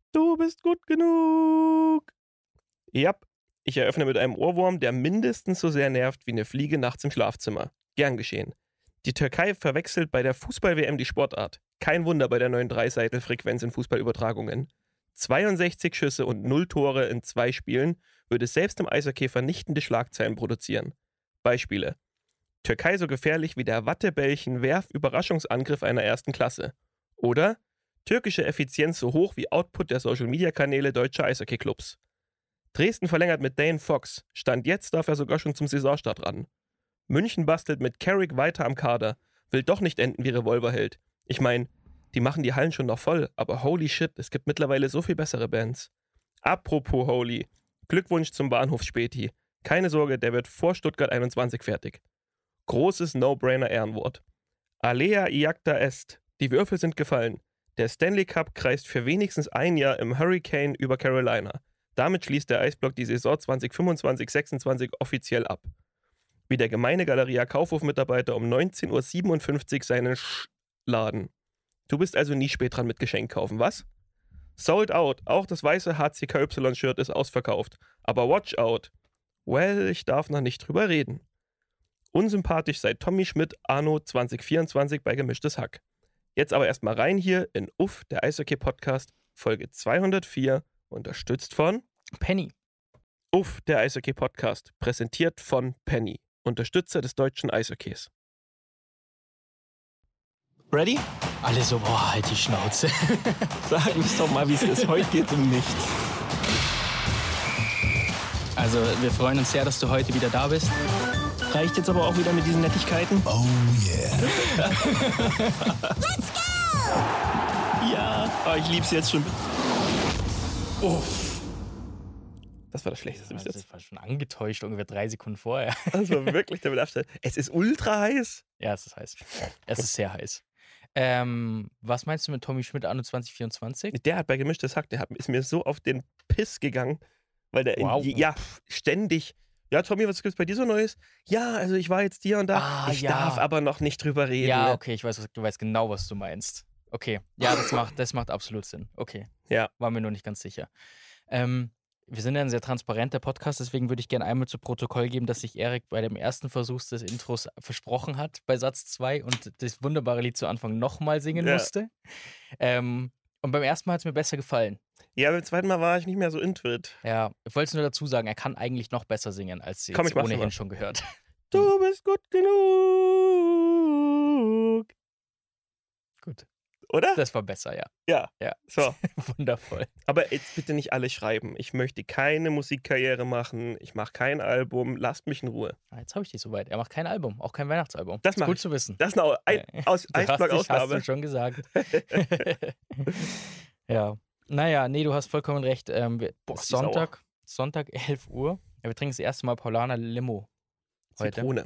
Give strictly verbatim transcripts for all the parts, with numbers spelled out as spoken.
Du bist gut genug. Ja, ich eröffne mit einem Ohrwurm, der mindestens so sehr nervt wie eine Fliege nachts im Schlafzimmer. Gern geschehen. Die Türkei verwechselt bei der Fußball-W M die Sportart. Kein Wunder bei der neuen Dreiseitel-Frequenz in Fußballübertragungen. zweiundsechzig Schüsse und null Tore in zwei Spielen würde selbst im Eishockey vernichtende Schlagzeilen produzieren. Beispiele. Türkei so gefährlich wie der Wattebällchen-Werf-Überraschungsangriff einer ersten Klasse. Oder türkische Effizienz so hoch wie Output der Social-Media-Kanäle deutscher Eishockey-Clubs. Dresden verlängert mit Dane Fox. Stand jetzt darf er sogar schon zum Saisonstart ran. München bastelt mit Carrick weiter am Kader. Will doch nicht enden wie Revolverheld. Ich meine, die machen die Hallen schon noch voll, aber holy shit, es gibt mittlerweile so viel bessere Bands. Apropos holy. Glückwunsch zum Bahnhofsspäti. Keine Sorge, der wird vor Stuttgart einundzwanzig fertig. Großes No-Brainer-Ehrenwort. Alea iacta est. Die Würfel sind gefallen. Der Stanley Cup kreist für wenigstens ein Jahr im Hurricane über Carolina. Damit schließt der Eisblock die Saison zwanzig fünfundzwanzig sechsundzwanzig offiziell ab. Wie der gemeine Galeria Kaufhof-Mitarbeiter um neunzehn Uhr siebenundfünfzig seinen Sch-Laden. Du bist also nie spät dran mit Geschenk kaufen, was? Sold out. Auch das weiße H C K Y-Shirt ist ausverkauft. Aber watch out. Well, ich darf noch nicht drüber reden. Unsympathisch sei Tommy Schmidt anno zwanzig vierundzwanzig bei Gemischtes Hack. Jetzt aber erstmal rein hier in Uff, der Eishockey-Podcast, Folge zweihundertvier, unterstützt von Penny. Uff, der Eishockey-Podcast, präsentiert von Penny, Unterstützer des deutschen Eishockeys. Ready? Alle so, boah, halt die Schnauze. Sag uns doch mal, wie es ist. Heute geht's um nichts. Also, wir freuen uns sehr, dass du heute wieder da bist. Reicht jetzt aber auch wieder mit diesen Nettigkeiten? Oh yeah. Let's go! Ja, oh, ich lieb's jetzt schon. Uff. Das war das Schlechteste bis Also, jetzt. ich war schon angetäuscht, ungefähr drei Sekunden vorher. Also wirklich damit Abstand. Es ist ultra heiß. Ja, es ist heiß. Es ist sehr heiß. Ähm, was meinst du mit Tommy Schmidt anno zwanzig vierundzwanzig? Der hat bei Gemischtes Hack, der hat, ist mir so auf den Piss gegangen, weil der Wow. in, ja, ständig, ja Tommy, was gibt's bei dir so Neues? Ja, also ich war jetzt hier und da, Ah, ich ja. darf aber noch nicht drüber reden. Ja, ne? okay, ich weiß, du weißt genau, was du meinst. Okay, ja, das macht, das macht absolut Sinn. Okay, Ja. war mir nur nicht ganz sicher. Ähm, wir sind ja ein sehr transparenter Podcast, deswegen würde ich gerne einmal zu Protokoll geben, dass sich Erik bei dem ersten Versuch des Intros versprochen hat bei Satz zwei und das wunderbare Lied zu Anfang nochmal singen Ja. musste. Ähm, und beim ersten Mal hat es mir besser gefallen. Ja, beim zweiten Mal war ich nicht mehr so into it. Ja, ich wollte es nur dazu sagen, er kann eigentlich noch besser singen, als sie Komm, jetzt ich mach's ohnehin mal. schon gehört. Du bist gut genug. Gut, Oder? das war besser, ja. ja. Ja. So. Wundervoll. Aber jetzt bitte nicht alle schreiben. Ich möchte keine Musikkarriere machen. Ich mache kein Album. Lasst mich in Ruhe. Ah, jetzt habe ich dich soweit. Er macht kein Album, auch kein Weihnachtsalbum. Das ist mach gut ich. zu wissen. Das ist eine ein, aus, Du hast, dich, hast Eisblock-Ausgabe. du schon gesagt. Ja. Naja, nee, du hast vollkommen recht. Ähm, wir, Boah, ist die Sonntag, Sonntag, elf Uhr. Ja, wir trinken das erste Mal Paulaner Limo heute. Zitrone.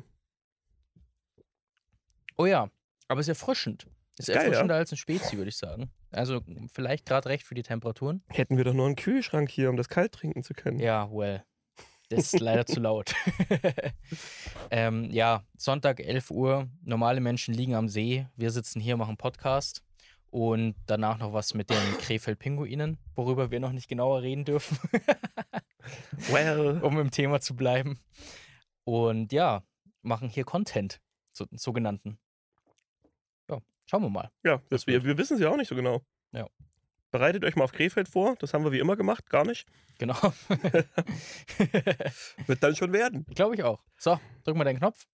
Oh ja, aber es ist erfrischend. Ist Geil, erfrischender als ein Spezi, würde ich sagen. Also vielleicht gerade recht für die Temperaturen. Hätten wir doch nur einen Kühlschrank hier, um das kalt trinken zu können. Ja, well. Das ist leider zu laut. ähm, ja, Sonntag, elf Uhr. Normale Menschen liegen am See. Wir sitzen hier, machen Podcast. Und danach noch was mit den Krefeld-Pinguinen, worüber wir noch nicht genauer reden dürfen. Well. Um im Thema zu bleiben. Und ja, machen hier Content, so, sogenannten. Ja, schauen wir mal. Ja, das, wir, wir wissen es ja auch nicht so genau. Ja. Bereitet euch mal auf Krefeld vor. Das haben wir wie immer gemacht. Gar nicht. Genau. Wird dann schon werden. Glaube ich auch. So, drück mal den Knopf.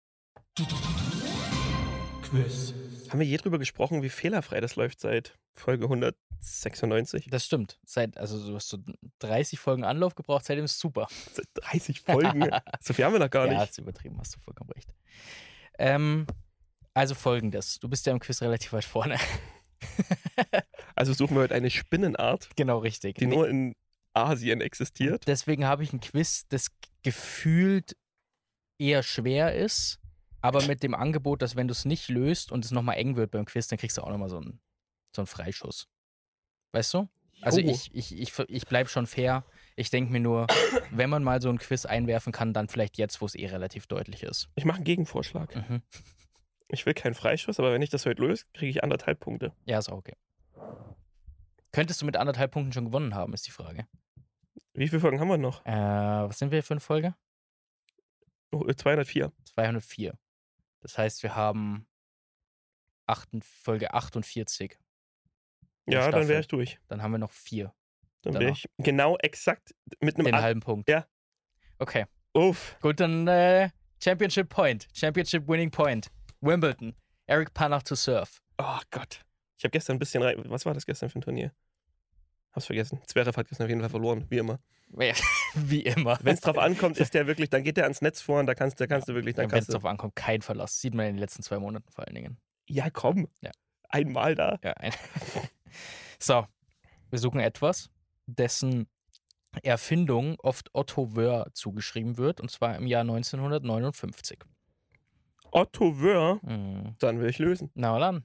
Quiz. Haben wir je drüber gesprochen, wie fehlerfrei das läuft seit Folge hundertsechsundneunzig? Das stimmt. Seit, also du hast so dreißig Folgen Anlauf gebraucht, seitdem ist es super. Seit dreißig Folgen? So viel haben wir noch gar Ja, nicht. hast du übertrieben, hast du vollkommen recht. Ähm, also folgendes. Du bist ja im Quiz relativ weit vorne. Also suchen wir heute eine Spinnenart, Genau, richtig. die nur in Asien existiert. Deswegen habe ich ein Quiz, das gefühlt eher schwer ist, aber mit dem Angebot, dass wenn du es nicht löst und es nochmal eng wird beim Quiz, dann kriegst du auch nochmal so einen, so einen Freischuss. Weißt du? Also Jo. ich, ich, ich, ich bleibe schon fair. Ich denke mir nur, wenn man mal so ein Quiz einwerfen kann, dann vielleicht jetzt, wo es eh relativ deutlich ist. Ich mache einen Gegenvorschlag. Mhm. Ich will keinen Freischuss, aber wenn ich das heute löse, kriege ich anderthalb Punkte. Ja, ist auch okay. Könntest du mit anderthalb Punkten schon gewonnen haben, ist die Frage. Wie viele Folgen haben wir noch? Äh, was sind wir für eine Folge? Oh, zweihundertvier. zweihundertvier. Das heißt, wir haben acht, Folge achtundvierzig. Ja, Staffel. dann wäre ich durch. Dann haben wir noch vier. Dann wäre ich genau exakt mit einem Den Al- halben Punkt. Ja. Okay. Uff. Gut, dann äh, Championship Point. Championship Winning Point. Wimbledon. Eric Panach to serve. Oh Gott. Ich habe gestern ein bisschen rein. Was war das gestern für ein Turnier? Hab's vergessen. Zverev hat gestern auf jeden Fall verloren, wie immer. Wie immer. Wenn es drauf ankommt, ist der wirklich, dann geht der ans Netz vor und da kannst, da kannst du wirklich, dann Ja, Wenn es kannst du. drauf ankommt, kein Verlass. Sieht man in den letzten zwei Monaten vor allen Dingen. Ja, komm. Ja. Einmal da. Ja, ein so, wir suchen etwas, dessen Erfindung oft Otto Wöhr zugeschrieben wird, und zwar im Jahr neunzehnhundertneunundfünfzig. Otto Wöhr, Hm. dann will ich lösen. Na dann.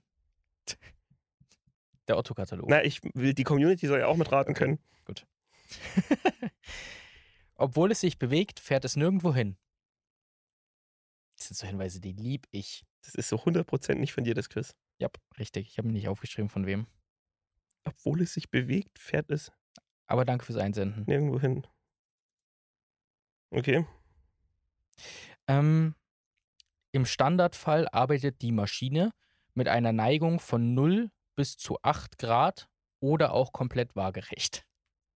Der Otto-Katalog. Na, ich will, die Community soll ja auch mitraten können. Gut. Obwohl es sich bewegt, fährt es nirgendwo hin. Das sind so Hinweise, die lieb ich. Das ist so hundert Prozent nicht von dir, das Quiz. Ja, richtig. Ich habe mir nicht aufgeschrieben, von wem. Obwohl es sich bewegt, fährt es Aber danke fürs Einsenden. nirgendwo hin. Okay. Ähm, Im Standardfall arbeitet die Maschine mit einer Neigung von null bis zu acht Grad oder auch komplett waagerecht.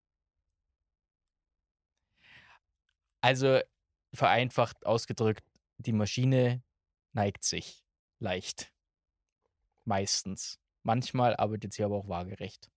Also vereinfacht ausgedrückt, die Maschine neigt sich leicht. Meistens. Manchmal arbeitet sie aber auch waagerecht.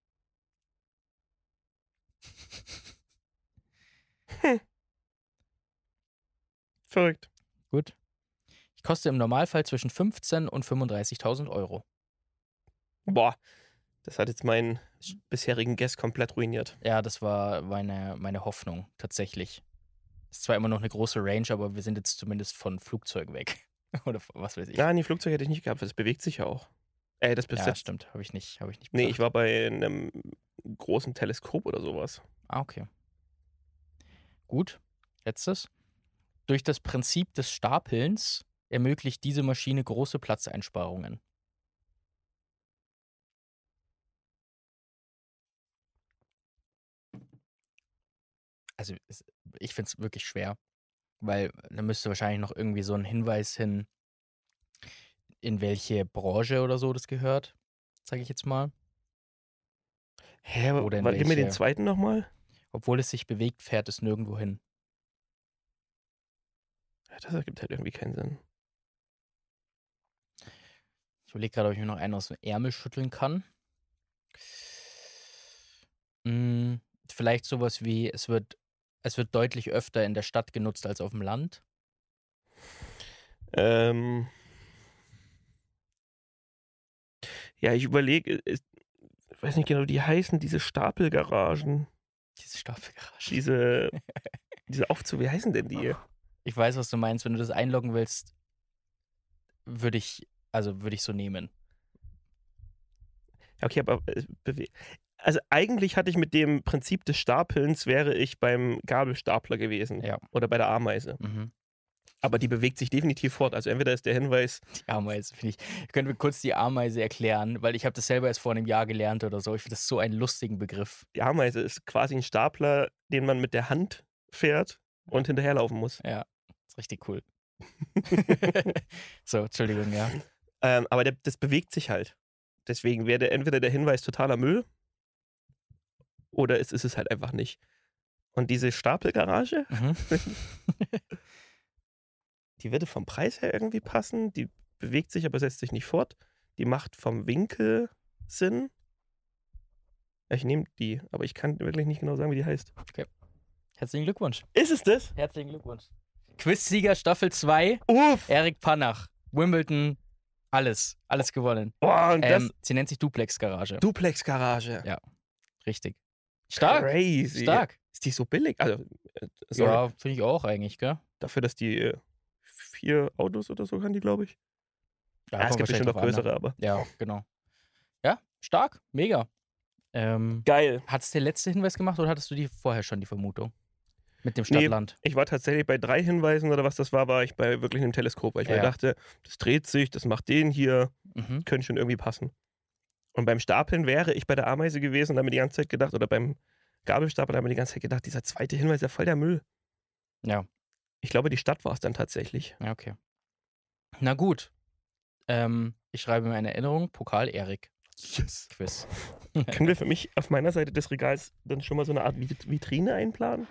Verrückt. Gut. Ich koste im Normalfall zwischen fünfzehntausend und fünfunddreißigtausend Euro. Boah, das hat jetzt meinen bisherigen Guess komplett ruiniert. Ja, das war meine, meine Hoffnung, tatsächlich. Ist zwar immer noch eine große Range, aber wir sind jetzt zumindest von Flugzeug weg. Oder von- was weiß ich. Ja, nee, Flugzeug hätte ich nicht gehabt, das bewegt sich ja auch. Ey, das bist Ja, jetzt. stimmt. Habe ich nicht, habe ich nicht Nee, bedacht. ich war bei einem großen Teleskop oder sowas. Ah, okay. Gut. Letztes. Durch das Prinzip des Stapelns ermöglicht diese Maschine große Platzeinsparungen. Also, es, ich finde es wirklich schwer, weil da müsste wahrscheinlich noch irgendwie so ein Hinweis hin, in welche Branche oder so das gehört, sage ich jetzt mal. Hä, aber Oder in warte, gib mir den welche- zweiten nochmal. Obwohl es sich bewegt, fährt es nirgendwo hin. Ja, das ergibt halt irgendwie keinen Sinn. Ich überlege gerade, ob ich mir noch einen aus dem Ärmel schütteln kann. Hm, vielleicht sowas wie, es wird, es wird deutlich öfter in der Stadt genutzt als auf dem Land. Ähm. Ja, ich überlege, ich weiß nicht genau, wie die heißen, diese Stapelgaragen. Diese Stapelgarage. Diese, diese Aufzug, wie heißen denn die? Ich weiß, was du meinst. Wenn du das einloggen willst, würde ich, also würde ich so nehmen. Ja, okay, aber äh, bewe- also eigentlich hatte ich mit dem Prinzip des Stapelns wäre ich beim Gabelstapler gewesen. Ja. Oder bei der Ameise. Mhm. Aber die bewegt sich definitiv fort. Also entweder ist der Hinweis, Die Ameise, finde ich. Können wir kurz die Ameise erklären, weil ich habe das selber erst vor einem Jahr gelernt oder so. Ich finde das so einen lustigen Begriff. die Ameise ist quasi ein Stapler, den man mit der Hand fährt und hinterherlaufen muss. Ja, ist richtig cool. So, Entschuldigung, ja. Ähm, aber der, das bewegt sich halt. Deswegen wäre der, entweder der Hinweis totaler Müll oder es ist es halt einfach nicht. Und diese Stapelgarage, Mhm. die würde vom Preis her irgendwie passen. Die bewegt sich, aber setzt sich nicht fort. Die macht vom Winkel Sinn. Ja, ich nehme die, aber ich kann wirklich nicht genau sagen, wie die heißt. Herzlichen Glückwunsch. Ist es das? Herzlichen Glückwunsch. Quizsieger Staffel zwei, Uff! Erik Panach. Wimbledon, alles. Alles gewonnen. Boah, und das Ähm, sie nennt sich Duplex Garage. Duplex-Garage. Ja. Richtig. Stark. Crazy. Stark. Ist die so billig? Also, äh, sorry. Ja, finde ich auch eigentlich, gell? Dafür, dass die äh, vier Autos oder so kann, die glaube ich. Ja, es kommt gibt bestimmt noch wahrscheinlich drauf größere, aber. an, ne? Ja, genau. Ja, stark. Mega. Ähm, Geil. hat es der letzte Hinweis gemacht oder hattest du die vorher schon die Vermutung? Mit dem Nee, Stadtland? Ich war tatsächlich bei drei Hinweisen oder was das war, war ich bei wirklich einem Teleskop, weil ich Ja. mir dachte, das dreht sich, das macht den hier, Mhm. könnte schon irgendwie passen. Und beim Stapeln wäre ich bei der Ameise gewesen und habe mir die ganze Zeit gedacht, oder beim Gabelstapeln habe ich mir die ganze Zeit gedacht, dieser zweite Hinweis ist ja voll der Müll. Ja. Ich glaube, die Stadt war es dann tatsächlich. Ja, okay. Na gut. Ähm, ich schreibe mir eine Erinnerung, Pokal Erik. Yes. Quiz. Können wir für mich auf meiner Seite des Regals dann schon mal so eine Art Vit- Vitrine einplanen?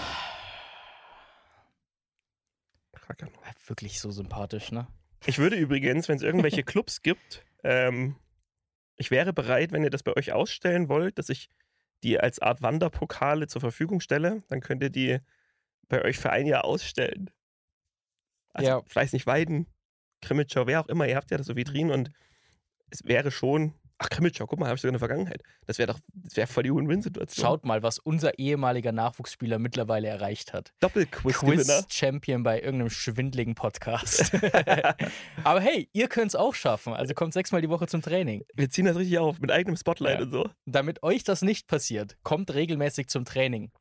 Wirklich so sympathisch, ne? Ich würde übrigens, wenn es irgendwelche Clubs gibt, ähm, ich wäre bereit, wenn ihr das bei euch ausstellen wollt, dass ich die als Art Wanderpokale zur Verfügung stelle, dann könnt ihr die bei euch für ein Jahr ausstellen. Also, Ja. ich weiß nicht, Weiden, Krimitschau, wer auch immer, ihr habt ja da so Vitrinen und es wäre schon, ach Krimitschau, guck mal, habe ich sogar eine Vergangenheit. Das wäre doch, das wäre voll die Win-Win-Situation. Schaut mal, was unser ehemaliger Nachwuchsspieler mittlerweile erreicht hat. Doppelquiz-Gewinner. Quiz-Champion bei irgendeinem schwindligen Podcast. Aber hey, ihr könnt es auch schaffen. Also kommt sechsmal die Woche zum Training. Wir ziehen das richtig auf, mit eigenem Spotlight Ja. und so. Damit euch das nicht passiert, kommt regelmäßig zum Training.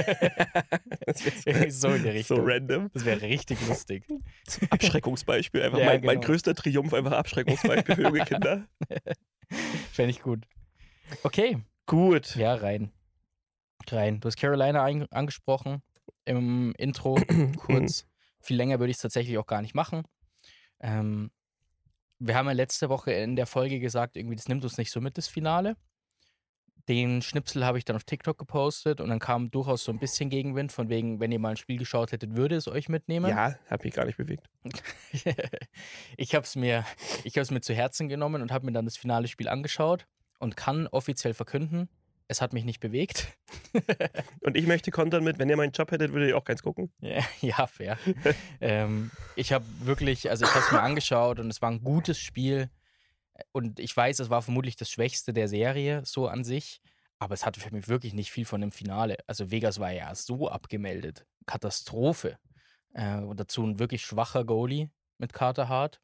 Das wäre So in die Richtung. so random. Das wäre richtig lustig. Abschreckungsbeispiel, einfach Ja, mein, mein genau. größter Triumph, einfach Abschreckungsbeispiel für junge Kinder. Fände ich gut. Okay, Gut. ja, rein. Rein. Du hast Carolina ein- angesprochen im Intro, kurz. Viel länger würde ich es tatsächlich auch gar nicht machen. Ähm, wir haben ja letzte Woche in der Folge gesagt, irgendwie, das nimmt uns nicht so mit, das Finale. Den Schnipsel habe ich dann auf TikTok gepostet und dann kam durchaus so ein bisschen Gegenwind, von wegen, wenn ihr mal ein Spiel geschaut hättet, würde es euch mitnehmen. Ja, hat mich gar nicht bewegt. ich habe es mir, ich hab's mir zu Herzen genommen und habe mir dann das finale Spiel angeschaut und kann offiziell verkünden, es hat mich nicht bewegt. Und ich möchte kontern mit, wenn ihr meinen Job hättet, würdet ihr auch keins gucken. Ja, ja, fair. ähm, ich habe wirklich, also ich habe es mir angeschaut und es war ein gutes Spiel. Und ich weiß, es war vermutlich das Schwächste der Serie, so an sich. Aber es hatte für mich wirklich nicht viel von dem Finale. Also Vegas war ja so abgemeldet. Katastrophe. Äh, und dazu ein wirklich schwacher Goalie mit Carter Hart.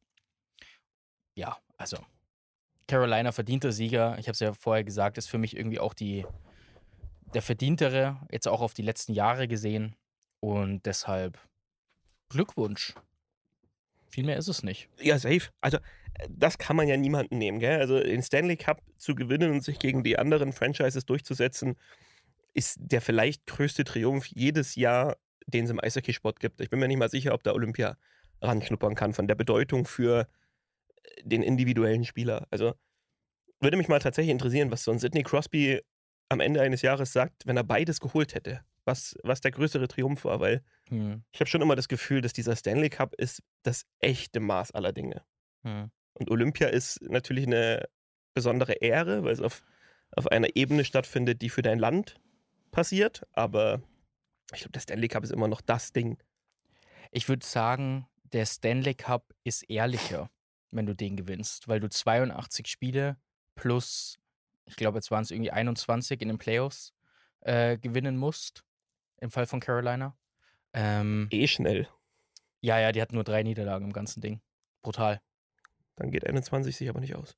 Ja, also Carolina verdienter Sieger. Ich habe es ja vorher gesagt, ist für mich irgendwie auch die, der verdientere, jetzt auch auf die letzten Jahre gesehen. Und deshalb Glückwunsch. Viel mehr ist es nicht. Ja, safe. Also, äh, das kann man ja niemandem nehmen, gell? Also, den Stanley Cup zu gewinnen und sich gegen die anderen Franchises durchzusetzen, ist der vielleicht größte Triumph jedes Jahr, den es im Eishockeysport gibt. Ich bin mir nicht mal sicher, ob da Olympia ranschnuppern kann von der Bedeutung für äh, den individuellen Spieler. Also, würde mich mal tatsächlich interessieren, was so ein Sidney Crosby am Ende eines Jahres sagt, wenn er beides geholt hätte. Was, was der größere Triumph war, weil Hm. ich habe schon immer das Gefühl, dass dieser Stanley Cup ist das echte Maß aller Dinge. Hm. Und Olympia ist natürlich eine besondere Ehre, weil es auf, auf einer Ebene stattfindet, die für dein Land passiert. Aber ich glaube, der Stanley Cup ist immer noch das Ding. Ich würde sagen, der Stanley Cup ist ehrlicher, wenn du den gewinnst, weil du zweiundachtzig Spiele plus, ich glaube, jetzt waren es irgendwie einundzwanzig in den Playoffs äh, gewinnen musst, im Fall von Carolina. Ähm, Eh schnell. ja, ja, die hatten nur drei Niederlagen im ganzen Ding. Brutal. Dann geht einundzwanzig sich aber nicht aus.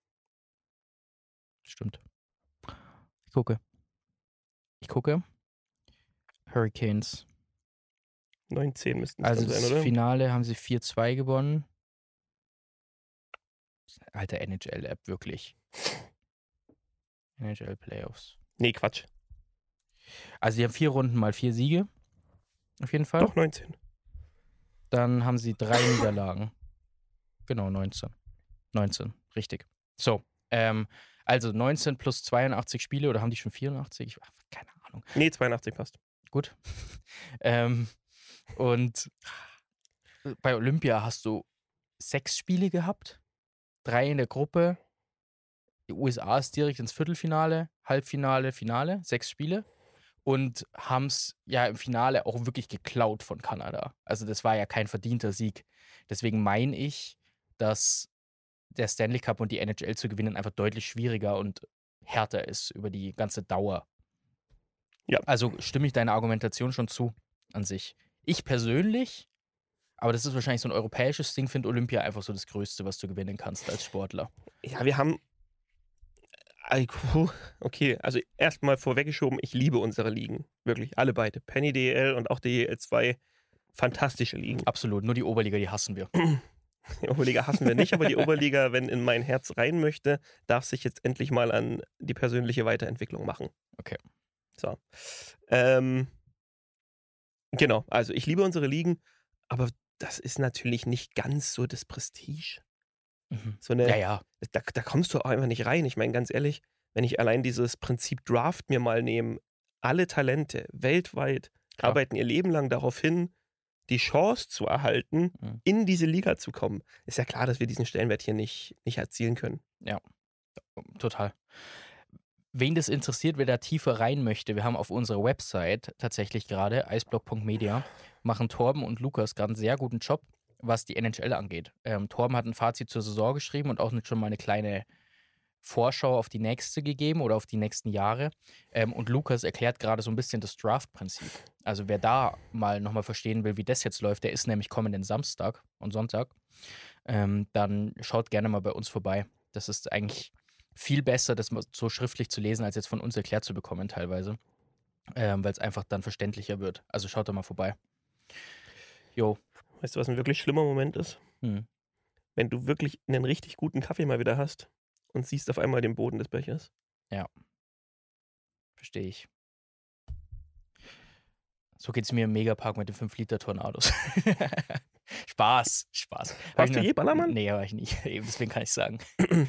Stimmt. Ich gucke. Ich gucke. Hurricanes. neunzehn müssten es Also dann das sein, oder? Finale haben sie vier zwei gewonnen. Alter N H L-App, wirklich. N H L Playoffs. Nee, Quatsch. Also die haben vier Runden mal vier Siege. Auf jeden Fall. Doch, neunzehn. Dann haben sie drei Niederlagen. Genau, neunzehn. neunzehn, richtig. So, ähm, also neunzehn plus zweiundachtzig Spiele, oder haben die schon vierundachtzig? Ich, ach, keine Ahnung. Nee, zweiundachtzig passt. Gut. ähm, und bei Olympia hast du sechs Spiele gehabt. Drei in der Gruppe. Die U S A ist direkt ins Viertelfinale, Halbfinale, Finale. Sechs Spiele. Und haben es ja im Finale auch wirklich geklaut von Kanada. Also das war ja kein verdienter Sieg. Deswegen meine ich, dass der Stanley Cup und die N H L zu gewinnen einfach deutlich schwieriger und härter ist über die ganze Dauer. Ja. Also stimme ich deiner Argumentation schon zu an sich. Ich persönlich, aber das ist wahrscheinlich so ein europäisches Ding, finde Olympia einfach so das Größte, was du gewinnen kannst als Sportler. Ja, wir haben. Ay, puh, Okay, also erstmal vorweggeschoben, ich liebe unsere Ligen. Wirklich, alle beide. Penny D E L und auch die D E L zwei. Fantastische Ligen. Absolut, nur die Oberliga, die hassen wir. Die Oberliga hassen wir nicht, aber die Oberliga, wenn in mein Herz rein möchte, darf sich jetzt endlich mal an die persönliche Weiterentwicklung machen. Okay. So. Ähm, genau, also ich liebe unsere Ligen, aber das ist natürlich nicht ganz so das Prestige. Mhm. So eine, Ja, ja. Da, da kommst du auch einfach nicht rein. Ich meine, ganz ehrlich, wenn ich allein dieses Prinzip Draft mir mal nehme, alle Talente weltweit Klar. arbeiten ihr Leben lang darauf hin, die Chance zu erhalten, Mhm. in diese Liga zu kommen. Ist ja klar, dass wir diesen Stellenwert hier nicht, nicht erzielen können. Total. Wen das interessiert, wer da tiefer rein möchte, wir haben auf unserer Website tatsächlich gerade, iceblock punkt media, machen Torben und Lukas gerade einen sehr guten Job, was die N H L angeht. Ähm, Torben hat ein Fazit zur Saison geschrieben und auch schon mal eine kleine Vorschau auf die nächste gegeben oder auf die nächsten Jahre. Ähm, und Lukas erklärt gerade so ein bisschen das Draft-Prinzip. Also wer da mal nochmal verstehen will, wie das jetzt läuft, der ist nämlich kommenden Samstag und Sonntag, ähm, dann schaut gerne mal bei uns vorbei. Das ist eigentlich viel besser, das mal so schriftlich zu lesen, als jetzt von uns erklärt zu bekommen teilweise, ähm, weil es einfach dann verständlicher wird. Also schaut da mal vorbei. Jo. Weißt du, was ein wirklich schlimmer Moment ist? Hm. Wenn du wirklich einen richtig guten Kaffee mal wieder hast und siehst auf einmal den Boden des Bechers. Verstehe ich. So geht es mir im Megapark mit den fünf Liter Tornados. Spaß, Spaß. Hab Warst ich du noch- je Ballermann? Nee, war ich nicht. Eben, deswegen kann ich sagen.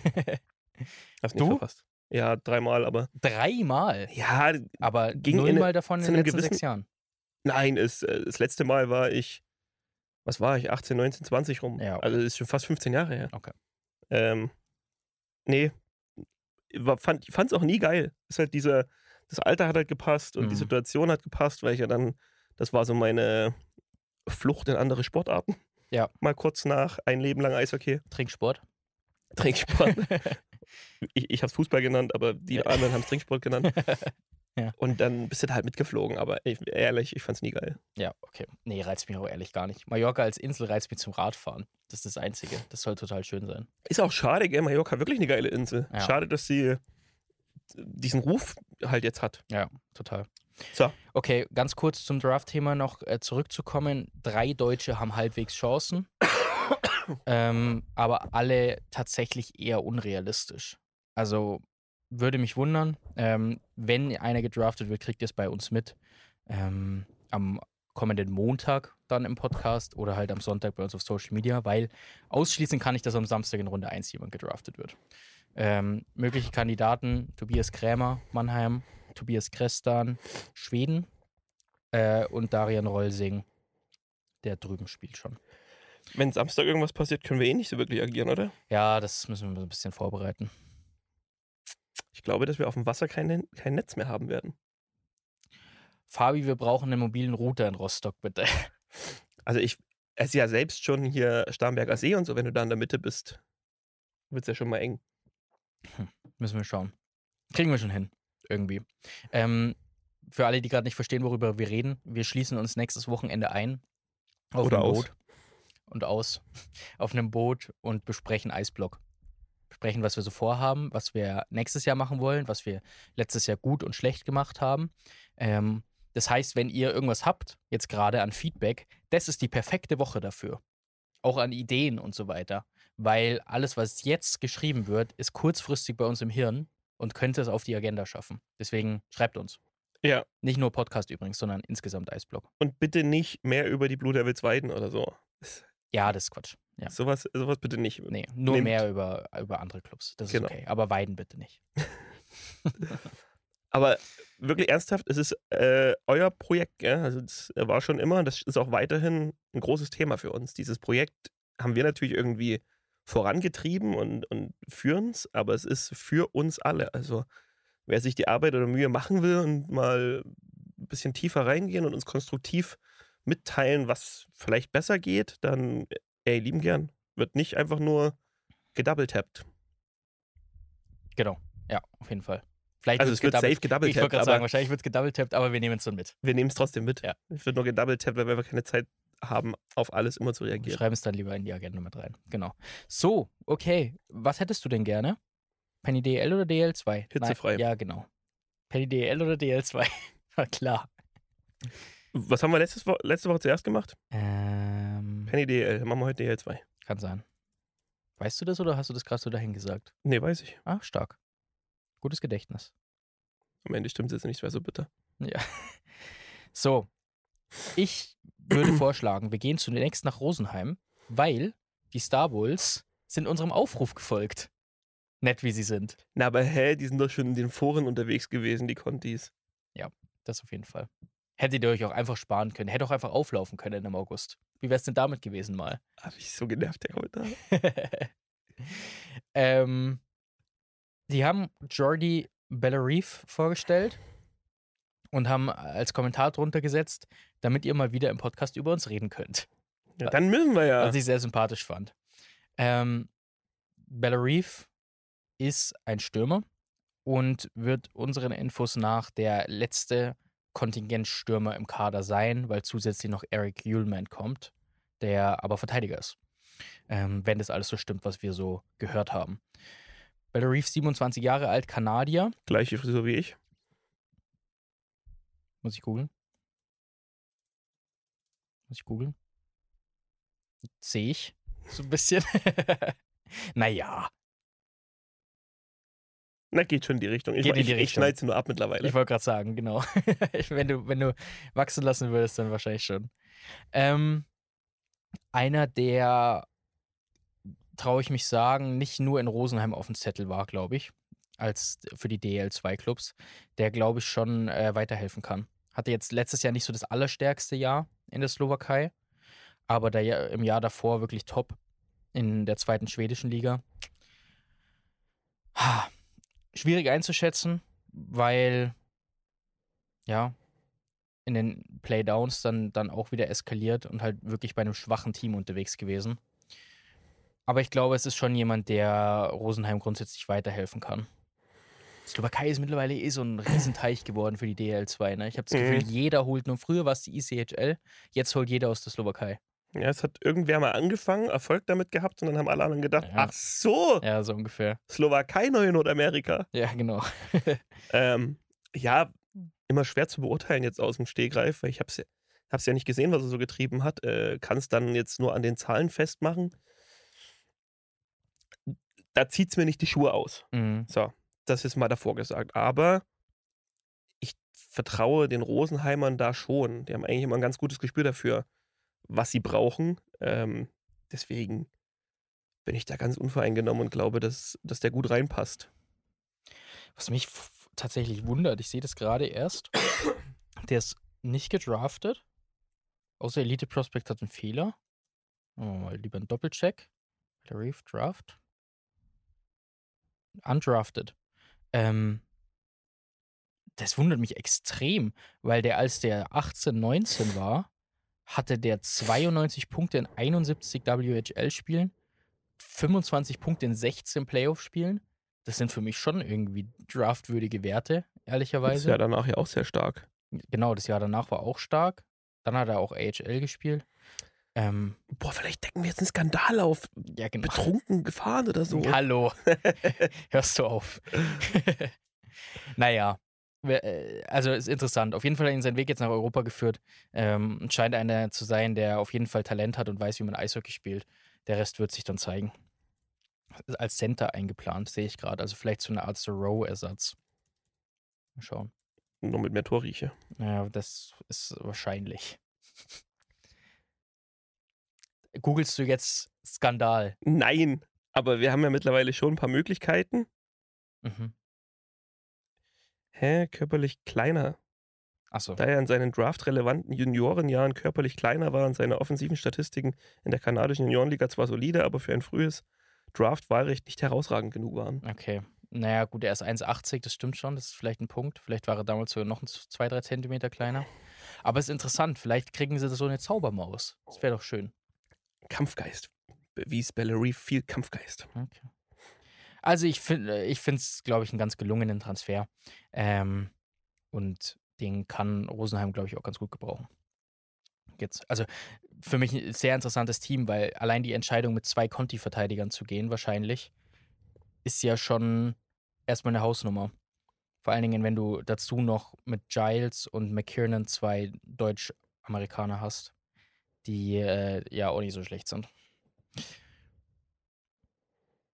Hast nicht Du? verpasst. Ja, dreimal, aber Dreimal. ja, Aber Ging in nullmal eine- davon in zu den einem letzten gewissen- sechs Jahren. nein, es, äh, das letzte Mal war ich, was war ich, achtzehn, neunzehn, zwanzig rum. Ja. Also das ist schon fast fünfzehn Jahre her. Okay. Ähm, nee, war, fand es auch nie geil. Ist halt dieser, das Alter hat halt gepasst und die Mhm. Situation hat gepasst, weil ich ja dann, das war so meine Flucht in andere Sportarten. Ja. Mal kurz nach ein Leben lang Eishockey, Trinksport. Trinksport. ich ich habe es Fußball genannt, aber die Ja. anderen haben es Trinksport genannt. Ja. Und dann bist du da halt mitgeflogen, aber ich, ehrlich, ich fand's nie geil. Ja, okay. Nee, reizt mich auch ehrlich gar nicht. Mallorca als Insel reizt mich zum Radfahren. Das ist das Einzige. Das soll total schön sein. Ist auch schade, gell? Mallorca wirklich eine geile Insel. Ja. Schade, dass sie diesen Ruf halt jetzt hat. Ja, total. So. Okay, ganz kurz zum Draft-Thema noch äh, zurückzukommen. Drei Deutsche haben halbwegs Chancen, ähm, aber alle tatsächlich eher unrealistisch. Also würde mich wundern, ähm, wenn einer gedraftet wird, kriegt ihr es bei uns mit. Ähm, am kommenden Montag dann im Podcast oder halt am Sonntag bei uns auf Social Media, weil ausschließen kann ich, dass am Samstag in Runde eins jemand gedraftet wird. Ähm, mögliche Kandidaten: Tobias Krämer, Mannheim, Tobias Krestan, Schweden äh, und Darian Rolsing, der drüben spielt schon. Wenn Samstag irgendwas passiert, können wir eh nicht so wirklich agieren, oder? Ja, das müssen wir ein bisschen vorbereiten. Ich glaube, dass wir auf dem Wasser kein, kein Netz mehr haben werden. Fabi, wir brauchen einen mobilen Router in Rostock, bitte. Also ich, es ist ja selbst schon hier Starnberger See und so, wenn du da in der Mitte bist, wird es ja schon mal eng. Müssen wir schauen. Kriegen wir schon hin, irgendwie. Ähm, für alle, die gerade nicht verstehen, worüber wir reden, wir schließen uns nächstes Wochenende ein auf Oder einem aus. Boot und aus auf einem Boot und besprechen Eisblock. Besprechen, was wir so vorhaben, was wir nächstes Jahr machen wollen, was wir letztes Jahr gut und schlecht gemacht haben. Ähm, das heißt, wenn ihr irgendwas habt, jetzt gerade an Feedback, das ist die perfekte Woche dafür. Auch an Ideen und so weiter. Weil alles, was jetzt geschrieben wird, ist kurzfristig bei uns im Hirn und könnte es auf die Agenda schaffen. Deswegen schreibt uns. Ja. Nicht nur Podcast übrigens, sondern insgesamt Eisblock. Und bitte nicht mehr über die Blue Devils Weiden oder so. Ja, das ist Quatsch. Ja. Sowas, sowas bitte nicht. Nee, nur Nehmt- mehr über, über andere Clubs. Das ist Genau. okay. Aber Weiden bitte nicht. Aber wirklich ernsthaft, es ist äh, euer Projekt, gell? Also das war schon immer, das ist auch weiterhin ein großes Thema für uns. Dieses Projekt haben wir natürlich irgendwie vorangetrieben und, und führen es, aber es ist für uns alle. Also wer sich die Arbeit oder Mühe machen will und mal ein bisschen tiefer reingehen und uns konstruktiv mitteilen, was vielleicht besser geht, dann ey, lieben gern. Wird nicht einfach nur gedouble-tappt. Genau. Ja, auf jeden Fall. Vielleicht Also wird's es wird gedouble- safe gedouble-tappt, Ich wollte gerade aber sagen, wahrscheinlich wird es gedouble-tappt, aber wir nehmen es dann mit. wir nehmen es trotzdem mit. Ja. Es wird nur gedouble-tappt, weil wir einfach keine Zeit haben, auf alles immer zu Wir reagieren. schreiben es dann lieber in die Agenda mit rein. Genau. So, okay. Was hättest du denn gerne? Penny D L oder D L zwei? Hitzefrei. Nein, ja, genau. Penny D L oder D L zwei? War klar. Was haben wir letztes Wo letzte Woche zuerst gemacht? Ähm, Penny D L. Machen wir heute D L zwei. kann sein. Weißt du das oder hast du das gerade so dahin gesagt? Nee, weiß ich. Ah, stark. Gutes Gedächtnis. Am Ende stimmt es jetzt nicht, wäre so bitter. Ja. So. Ich würde vorschlagen, wir gehen zunächst nach Rosenheim, weil die Star Bulls sind unserem Aufruf gefolgt. Nett, wie sie sind. Na, aber hä, die sind doch schon in den Foren unterwegs gewesen, die Contis. Das auf jeden Fall. Hättet ihr euch auch einfach sparen können. Hätte auch einfach auflaufen können im August. Wie wär's denn damit gewesen mal? Hab ich so genervt, der Kommentar. ähm, die haben Jordi Bellarive vorgestellt und haben als Kommentar drunter gesetzt, damit ihr mal wieder im Podcast über uns reden könnt. Ja, dann müssen wir ja. Was ich sehr sympathisch fand. Ähm, Bellarive ist ein Stürmer und wird unseren Infos nach der letzte Kontingentstürmer im Kader sein, weil zusätzlich noch Eric Ullman kommt, der aber Verteidiger ist. Ähm, wenn das alles so stimmt, was wir so gehört haben. Bellarive, siebenundzwanzig Jahre alt, Kanadier. Gleiche Frisur wie ich. Muss ich googeln? Muss ich googeln? Sehe ich so ein bisschen. Naja. Na, geht schon in die Richtung. Ich, Geht in die ich, ich Richtung. schneide sie nur ab mittlerweile. Ich wollte gerade sagen, genau. wenn, du, wenn du wachsen lassen würdest, dann wahrscheinlich schon. Ähm, einer, der, traue ich mich sagen, nicht nur in Rosenheim auf dem Zettel war, glaube ich, als für die D L zwei Clubs, der, glaube ich, schon äh, weiterhelfen kann. Hatte jetzt letztes Jahr nicht so das allerstärkste Jahr in der Slowakei, aber der Jahr, im Jahr davor wirklich top in der zweiten schwedischen Liga. Ha. Schwierig einzuschätzen, weil ja in den Playdowns dann, dann auch wieder eskaliert und halt wirklich bei einem schwachen Team unterwegs gewesen. Aber ich glaube, es ist schon jemand, der Rosenheim grundsätzlich weiterhelfen kann. Slowakei ist mittlerweile eh so ein Riesenteich geworden für die D L zwei. Ne? Ich habe das Gefühl, Mhm. jeder holt, nur früher war es die I C H L, jetzt holt jeder aus der Slowakei. Ja, es hat irgendwer mal angefangen, Erfolg damit gehabt und dann haben alle anderen gedacht, Ja. ach so, Ja, so ungefähr. Slowakei, neue Nordamerika. Ja, genau. Ähm, ja, immer schwer zu beurteilen jetzt aus dem Stegreif, weil ich hab's ja, hab's ja nicht gesehen, was er so getrieben hat. Äh, Kann es dann jetzt nur an den Zahlen festmachen. Da zieht's mir nicht die Schuhe aus. Mhm. So, das ist mal davor gesagt. Aber ich vertraue den Rosenheimern da schon. Die haben eigentlich immer ein ganz gutes Gespür dafür, was sie brauchen. Ähm, deswegen bin ich da ganz unvoreingenommen und glaube, dass, dass der gut reinpasst. Was mich f- tatsächlich wundert, ich sehe das gerade erst, der ist nicht gedraftet, außer Elite Prospect hat einen Fehler. Machen wir mal lieber einen Doppelcheck. Bellarive Draft. Undrafted. Ähm, das wundert mich extrem, weil der, als der achtzehn, neunzehn war, hatte der zweiundneunzig Punkte in einundsiebzig W H L-Spielen, fünfundzwanzig Punkte in sechzehn Playoff-Spielen. Das sind für mich schon irgendwie draftwürdige Werte, Das ist ehrlicherweise. ja danach ja auch sehr stark. Genau, das Jahr danach war auch stark. Dann hat er auch A H L gespielt. Ähm, Boah, vielleicht decken wir jetzt einen Skandal auf. ja, genau. Betrunken gefahren oder so. Hallo. Hörst du auf. Naja, wer- äh, also ist interessant. Auf jeden Fall hat ihn seinen Weg jetzt nach Europa geführt. Ähm, scheint einer zu sein, der auf jeden Fall Talent hat und weiß, wie man Eishockey spielt. Der Rest wird sich dann zeigen. Ist als Center eingeplant, sehe ich gerade. Also vielleicht so eine Art Thoreau-Ersatz. Mal schauen. Nur mit mehr Torrieche. Ja, das ist wahrscheinlich. Googlest du jetzt Skandal? Nein, aber wir haben ja mittlerweile schon ein paar Möglichkeiten. Mhm. Hä, körperlich kleiner. Achso. Da er in seinen draftrelevanten Juniorenjahren körperlich kleiner war und seine offensiven Statistiken in der kanadischen Juniorenliga zwar solide, aber für ein frühes Draft-Wahlrecht nicht herausragend genug waren. Okay. Naja, gut, er ist eins achtzig, das stimmt schon, das ist vielleicht ein Punkt. Vielleicht war er damals sogar noch zwei, drei Zentimeter kleiner. Aber es ist interessant, vielleicht kriegen sie so eine Zaubermaus. Das wäre doch schön. Kampfgeist. Bewies Bellarive viel Kampfgeist. Okay. Also ich finde ich finde es, glaube ich, einen ganz gelungenen Transfer. Ähm, und den kann Rosenheim, glaube ich, auch ganz gut gebrauchen. Jetzt, also für mich ein sehr interessantes Team, weil allein die Entscheidung mit zwei Conti-Verteidigern zu gehen, wahrscheinlich, ist ja schon erstmal eine Hausnummer. Vor allen Dingen, wenn du dazu noch mit Giles und McKiernan zwei Deutsch-Amerikaner hast, die äh, ja auch nicht so schlecht sind.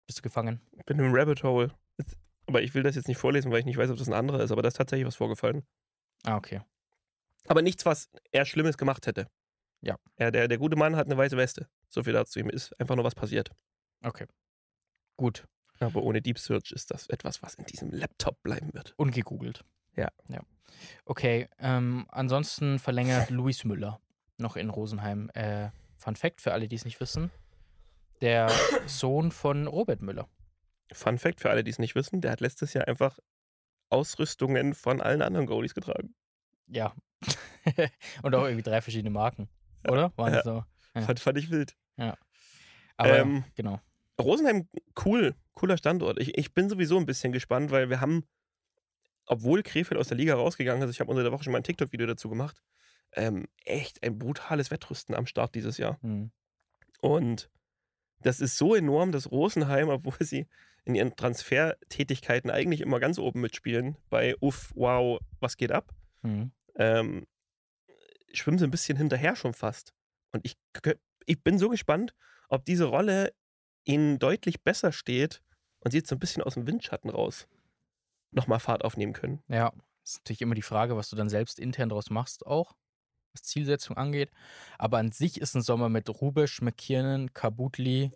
Bist du gefangen? Ich bin im Rabbit Hole. Jetzt, aber ich will das jetzt nicht vorlesen, weil ich nicht weiß, ob das ein anderer ist, aber da ist tatsächlich was vorgefallen. Ah, okay. Aber nichts, was er Schlimmes gemacht hätte. Ja. Er, der, der gute Mann hat eine weiße Weste. So viel dazu. Ihm ist einfach nur was passiert. Okay. Gut. Aber ohne Deep Search ist das etwas, was in diesem Laptop bleiben wird. Ungegoogelt. Ja. Ja. Okay. Ähm, ansonsten verlängert Luis Müller noch in Rosenheim. Äh, Fun Fact für alle, die es nicht wissen. Der Sohn von Robert Müller. Fun Fact für alle, die es nicht wissen, der hat letztes Jahr einfach Ausrüstungen von allen anderen Goalies getragen. Ja. Und auch irgendwie drei verschiedene Marken. Oder? Waren Ja. so. Ja. Fand, fand ich wild. Aber Ähm, genau. Rosenheim, cool. Cooler Standort. Ich, ich bin sowieso ein bisschen gespannt, weil wir haben, obwohl Krefeld aus der Liga rausgegangen ist, ich habe unter der Woche schon mal ein TikTok-Video dazu gemacht, ähm, echt ein brutales Wettrüsten am Start dieses Jahr. Hm. Und das ist so enorm, dass Rosenheim, obwohl sie in ihren Transfertätigkeiten eigentlich immer ganz oben mitspielen, bei uff, wow, was geht ab, Hm. ähm, schwimmen sie ein bisschen hinterher schon fast. Und ich, ich bin so gespannt, ob diese Rolle ihnen deutlich besser steht und sie jetzt so ein bisschen aus dem Windschatten raus nochmal Fahrt aufnehmen können. Ja, ist natürlich immer die Frage, was du dann selbst intern daraus machst, auch was Zielsetzung angeht. Aber an sich ist ein Sommer mit Rubesch, McKiernan, Kabutli,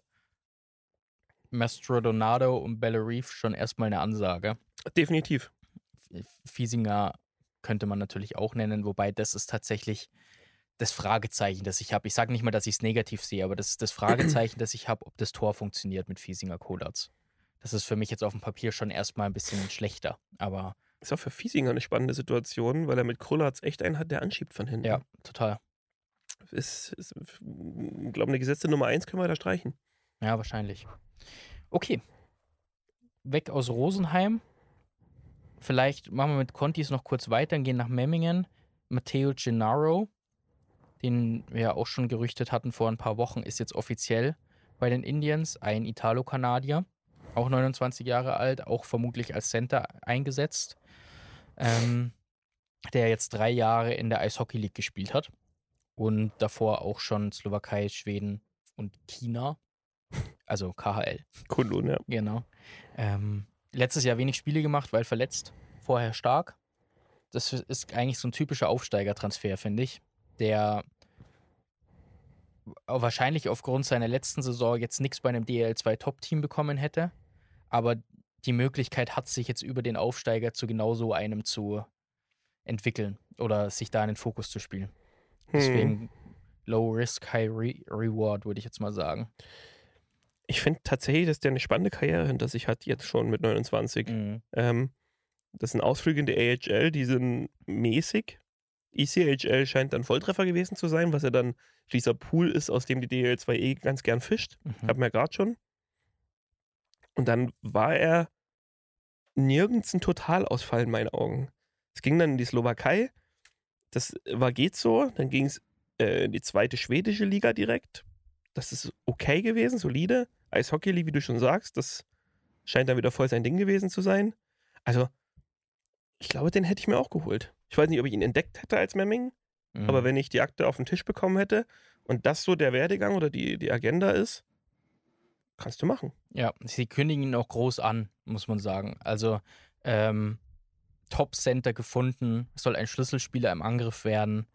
Mastrodonado und Bellerive schon erstmal eine Ansage. Definitiv. Fiesinger könnte man natürlich auch nennen, wobei das ist tatsächlich das Fragezeichen, das ich habe. Ich sage nicht mal, dass ich es negativ sehe, aber das ist das Fragezeichen, das ich habe, ob das Tor funktioniert mit Fiesinger Kolarz. Das ist für mich jetzt auf dem Papier schon erstmal ein bisschen schlechter, aber Ist auch für Fiesinger eine spannende Situation, weil er mit Krullatz echt einen hat, der anschiebt von hinten. ja, total. Ist, ist ich glaube, eine gesetzte Nummer eins können wir da streichen. Ja, wahrscheinlich. Okay. Weg aus Rosenheim. Vielleicht machen wir mit Contis noch kurz weiter und gehen nach Memmingen. Matteo Gennaro, den wir ja auch schon gerüchtet hatten vor ein paar Wochen, ist jetzt offiziell bei den Indians. Ein Italo-Kanadier, auch neunundzwanzig Jahre alt, auch vermutlich als Center eingesetzt, ähm, der jetzt drei Jahre in der Eishockey League gespielt hat und davor auch schon Slowakei, Schweden und China, also K H L. Kundun, ja. Genau. Ähm, letztes Jahr wenig Spiele gemacht, weil verletzt. Vorher stark. Das ist eigentlich so ein typischer Aufsteigertransfer, finde ich. Der wahrscheinlich aufgrund seiner letzten Saison jetzt nichts bei einem D L zwei Top-Team bekommen hätte. Aber die Möglichkeit hat sich jetzt über den Aufsteiger zu genau so einem zu entwickeln oder sich da in den Fokus zu spielen. Deswegen Hm. Low Risk, High Re Reward, würde ich jetzt mal sagen. Ich finde tatsächlich, dass der eine spannende Karriere hinter sich hat, jetzt schon mit neunundzwanzig. Mhm. Ähm, das sind Ausflüge in die A H L, die sind mäßig. E C H L scheint dann Volltreffer gewesen zu sein, was ja dann dieser Pool ist, aus dem die D L zwei E ganz gern fischt. Mhm. Haben wir ja gerade schon. Und dann war er nirgends ein Totalausfall in meinen Augen. Es ging dann in die Slowakei. Das war geht so. Dann ging es äh, in die zweite schwedische Liga direkt. Das ist okay gewesen, solide. Eishockey League, wie du schon sagst, das scheint dann wieder voll sein Ding gewesen zu sein. Also, ich glaube, den hätte ich mir auch geholt. Ich weiß nicht, ob ich ihn entdeckt hätte als Memming, Mhm. aber wenn ich die Akte auf den Tisch bekommen hätte und das so der Werdegang oder die, die Agenda ist, kannst du machen. Ja, sie kündigen ihn auch groß an, muss man sagen. Also ähm, Top-Center gefunden, soll ein Schlüsselspieler im Angriff werden.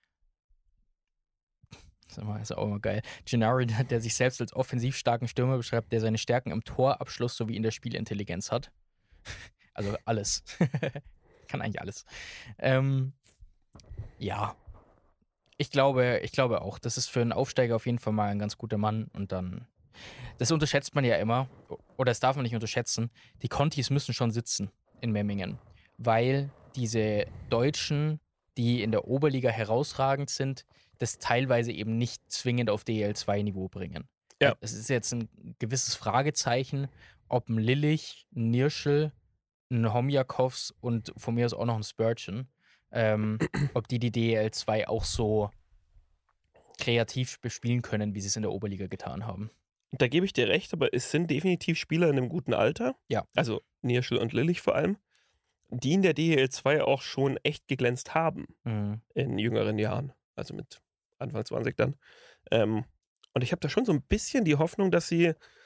Das ist immer- ist auch immer geil. Gennaro, der sich selbst als offensiv starken Stürmer beschreibt, der seine Stärken im Torabschluss sowie in der Spielintelligenz hat. Also alles. Kann eigentlich alles. Ähm, ja. Ich glaube, ich glaube auch, das ist für einen Aufsteiger auf jeden Fall mal ein ganz guter Mann und dann. Das unterschätzt man ja immer, oder das darf man nicht unterschätzen. Die Contis müssen schon sitzen in Memmingen, weil diese Deutschen, die in der Oberliga herausragend sind, das teilweise eben nicht zwingend auf D L zwei Niveau bringen. Ja. Es ist jetzt ein gewisses Fragezeichen, ob ein Lillich, ein Nirschl, ein Homjakovs und von mir aus auch noch ein Spurgeon, ähm, ob die die D L zwei auch so kreativ bespielen können, wie sie es in der Oberliga getan haben. Da gebe ich dir recht, aber es sind definitiv Spieler in einem guten Alter. Ja. Also Nierschl und Lillich vor allem, die in der D L zwei auch schon echt geglänzt haben Mhm. in jüngeren Jahren. Also mit Anfang zwanzig dann. Ähm, und ich habe da schon so ein bisschen die Hoffnung, dass sie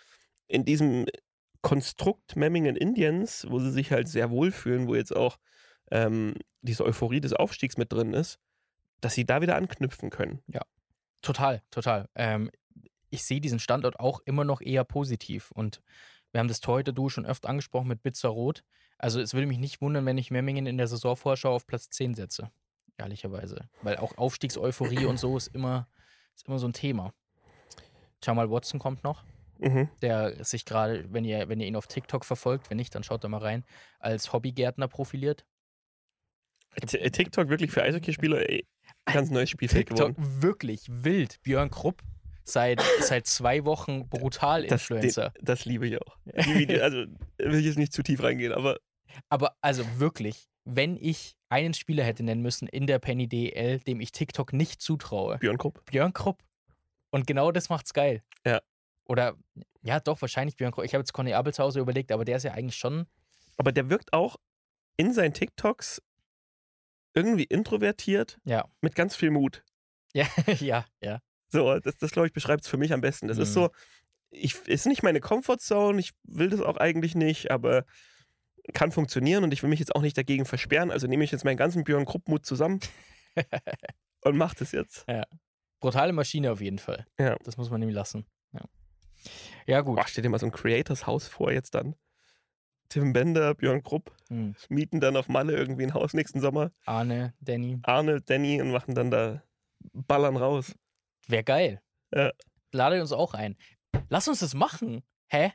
in diesem Konstrukt Memmingen Indians, wo sie sich halt sehr wohlfühlen, wo jetzt auch ähm, diese Euphorie des Aufstiegs mit drin ist, dass sie da wieder anknüpfen können. Total, total. Ähm, ich sehe diesen Standort auch immer noch eher positiv. Und wir haben das Torhüter-Duo schon öfter angesprochen mit Bitzerroth. Also es würde mich nicht wundern, wenn ich Memmingen in der Saisonvorschau auf Platz zehn setze. Ehrlicherweise. Weil auch Aufstiegseuphorie und so ist immer, ist immer so ein Thema. Jamal Watson kommt noch, Mhm. der sich gerade, wenn ihr, wenn ihr ihn auf TikTok verfolgt, wenn nicht, dann schaut da mal rein, als Hobbygärtner profiliert. T- TikTok wirklich für Eishockeyspieler, ey, ganz neues Spielfeld TikTok geworden. wirklich wild. Björn Krupp seit, seit zwei Wochen brutal Das, Influencer. den, das liebe ich auch. Die Videos, also will ich jetzt nicht zu tief reingehen, aber Aber also wirklich, wenn ich einen Spieler hätte nennen müssen in der Penny D L, dem ich TikTok nicht zutraue, Björn Krupp. Björn Krupp. Und genau das macht's geil. Ja. Oder, ja doch, wahrscheinlich Björn Krupp. Ich habe jetzt Conny Abelshauser überlegt, aber der ist ja eigentlich schon, Aber der wirkt auch in seinen TikToks irgendwie introvertiert ja, mit ganz viel Mut. ja, ja, ja. So, das, das glaube ich, beschreibt es für mich am besten. Das ist Mhm. so, ich, ist nicht meine Comfortzone, ich will das auch eigentlich nicht, aber kann funktionieren und ich will mich jetzt auch nicht dagegen versperren, also nehme ich jetzt meinen ganzen Björn Krupp-Mut zusammen und mach das jetzt. Brutale Maschine auf jeden Fall. Ja. Das muss man ihm lassen. Ja, ja gut. Boah, stell dir mal so ein Creators Haus vor jetzt dann. Tim Bender, Björn Krupp Hm. mieten dann auf Malle irgendwie ein Haus nächsten Sommer. Arne, Danny. Arne, Danny und machen dann da Ballern raus. Wäre geil. Ja. Lade uns auch ein. Lass uns das machen. Hä?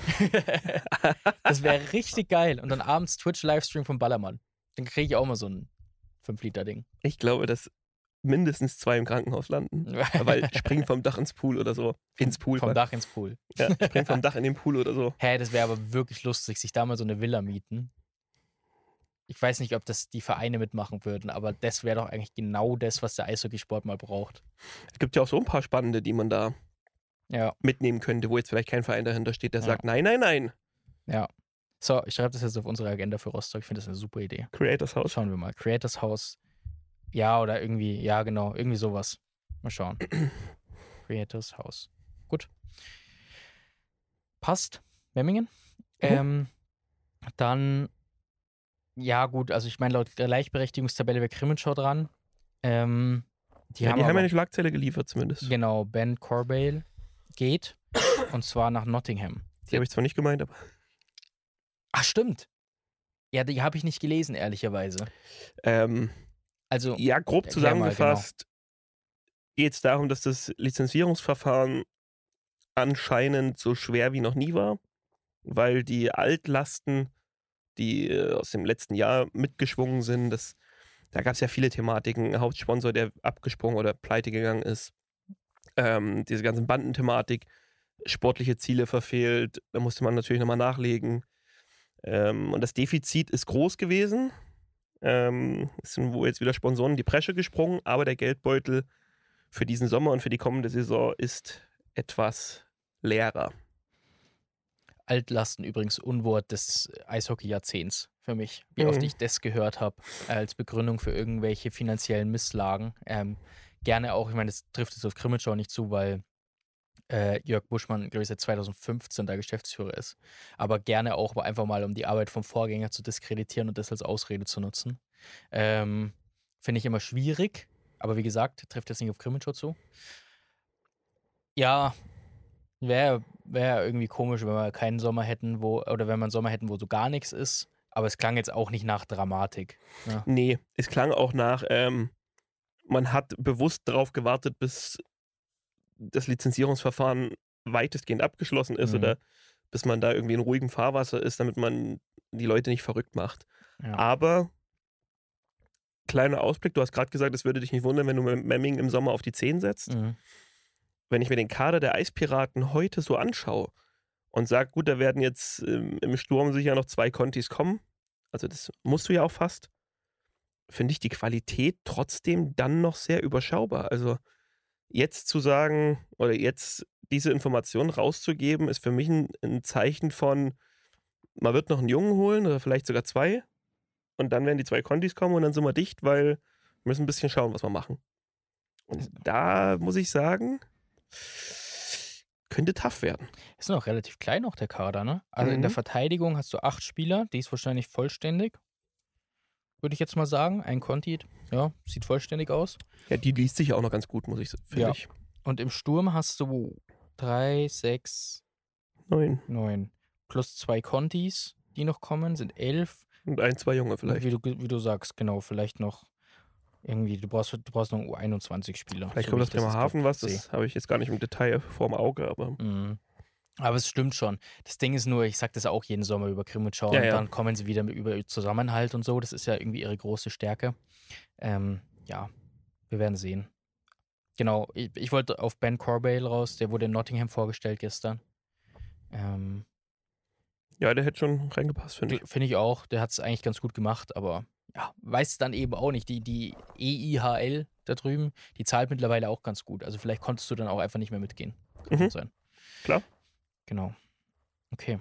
Das wäre richtig geil. Und dann abends Twitch-Livestream vom Ballermann. Dann kriege ich auch mal so ein fünf Liter Ding. Ich glaube, dass mindestens zwei im Krankenhaus landen. Weil springen vom Dach ins Pool oder so. Ins Pool. Vom Dach ins Pool. Ja, springen vom Dach in den Pool oder so. Hä, das wäre aber wirklich lustig, sich da mal so eine Villa mieten. Ich weiß nicht, ob das die Vereine mitmachen würden, aber das wäre doch eigentlich genau das, was der Eishockeysport mal braucht. Es gibt ja auch so ein paar Spannende, die man da Ja, mitnehmen könnte, wo jetzt vielleicht kein Verein dahinter steht, der Ja. sagt, nein, nein, nein. ja. So, ich schreibe das jetzt auf unsere Agenda für Rostock. Ich finde das eine super Idee. Creators House. Schauen wir mal. Creators House. Ja, oder irgendwie, ja, genau, irgendwie sowas. Mal schauen. Creators House. Gut. Passt. Memmingen. Ähm, dann, ja, gut, also ich meine, laut Gleichberechtigungstabelle wäre Grimmenschau dran. Ähm, die Ja, haben die haben aber, ja eine Schlagzeile geliefert zumindest. genau, Ben Corbale geht. Und zwar nach Nottingham. Die habe ich zwar nicht gemeint, aber Ach, stimmt. Ja, die habe ich nicht gelesen, ehrlicherweise. ähm, Also, ja, grob Erklär mal, zusammengefasst geht es darum, dass das Lizenzierungsverfahren anscheinend so schwer wie noch nie war, weil die Altlasten, die äh, aus dem letzten Jahr mitgeschwungen sind, das, da gab es ja viele Thematiken. Ein Hauptsponsor, der abgesprungen oder pleite gegangen ist. Ähm, diese ganzen Bandenthematik, sportliche Ziele verfehlt, da musste man natürlich nochmal nachlegen. Ähm, und das Defizit ist groß gewesen. Ähm, es sind wohl jetzt wieder Sponsoren in die Bresche gesprungen, aber der Geldbeutel für diesen Sommer und für die kommende Saison ist etwas leerer. Altlasten übrigens Unwort des Eishockey-Jahrzehnts für mich. Wie oft Mhm. ich das gehört habe als Begründung für irgendwelche finanziellen Misslagen. Ähm, gerne auch, ich meine, das trifft jetzt auf Grimmitschau nicht zu, weil äh, Jörg Buschmann, glaube ich, seit zweitausendfünfzehn da Geschäftsführer ist. Aber gerne auch aber einfach mal, um die Arbeit vom Vorgänger zu diskreditieren und das als Ausrede zu nutzen. Ähm, Finde ich immer schwierig. Aber wie gesagt, trifft jetzt nicht auf Grimmitschau zu. Ja, wäre wär irgendwie komisch, wenn wir keinen Sommer hätten, wo, oder wenn wir einen Sommer hätten, wo so gar nichts ist. Aber es klang jetzt auch nicht nach Dramatik. Ne? Nee, es klang auch nach, ähm, man hat bewusst darauf gewartet, bis das Lizenzierungsverfahren weitestgehend abgeschlossen ist Mhm. oder bis man da irgendwie in ruhigem Fahrwasser ist, damit man die Leute nicht verrückt macht. Ja. Aber kleiner Ausblick, du hast gerade gesagt, es würde dich nicht wundern, wenn du Memmingen im Sommer auf die zehn setzt. Mhm. Wenn ich mir den Kader der Eispiraten heute so anschaue und sage, gut, da werden jetzt ähm, im Sturm sicher noch zwei Contis kommen, also das musst du ja auch fast, finde ich die Qualität trotzdem dann noch sehr überschaubar. Also jetzt zu sagen oder jetzt diese Information rauszugeben, ist für mich ein, ein Zeichen von, man wird noch einen Jungen holen oder vielleicht sogar zwei und dann werden die zwei Contis kommen und dann sind wir dicht, weil wir müssen ein bisschen schauen, was wir machen. Und da muss ich sagen, könnte tough werden. Ist noch relativ klein auch der Kader, ne? Also in der Mhm. Verteidigung hast du acht Spieler, die ist wahrscheinlich vollständig. Würde ich jetzt mal sagen. Ein Conti, ja, sieht vollständig aus. Ja, die liest sich auch noch ganz gut, muss ich finde Ja. ich. Und im Sturm hast du drei, sechs, Neun. neun. Plus zwei Contis, die noch kommen, sind elf. Und ein, zwei Junge Und vielleicht. wie du, wie du sagst, genau, vielleicht noch irgendwie, du brauchst, du brauchst noch U einundzwanzig-Spieler. Vielleicht so kommt wie aus ich das jetzt Bremerhaven grad was, sehe. das habe ich jetzt gar nicht im Detail vorm Auge, aber Mhm. Aber es stimmt schon. Das Ding ist nur, ich sag das auch jeden Sommer über Krimitschau Ja, und ja. dann kommen sie wieder mit über Zusammenhalt und so. Das ist ja irgendwie ihre große Stärke. Ähm, ja, wir werden sehen. Genau, ich, ich wollte auf Ben Corbale raus, der wurde in Nottingham vorgestellt gestern. Ähm, ja, der hätte schon reingepasst, finde ich. Finde ich auch, der hat es eigentlich ganz gut gemacht, aber ja, weiß dann eben auch nicht. Die, die E I H L da drüben, die zahlt mittlerweile auch ganz gut. Also vielleicht konntest du dann auch einfach nicht mehr mitgehen. Kann Mhm. gut sein. Klar. Genau. Okay.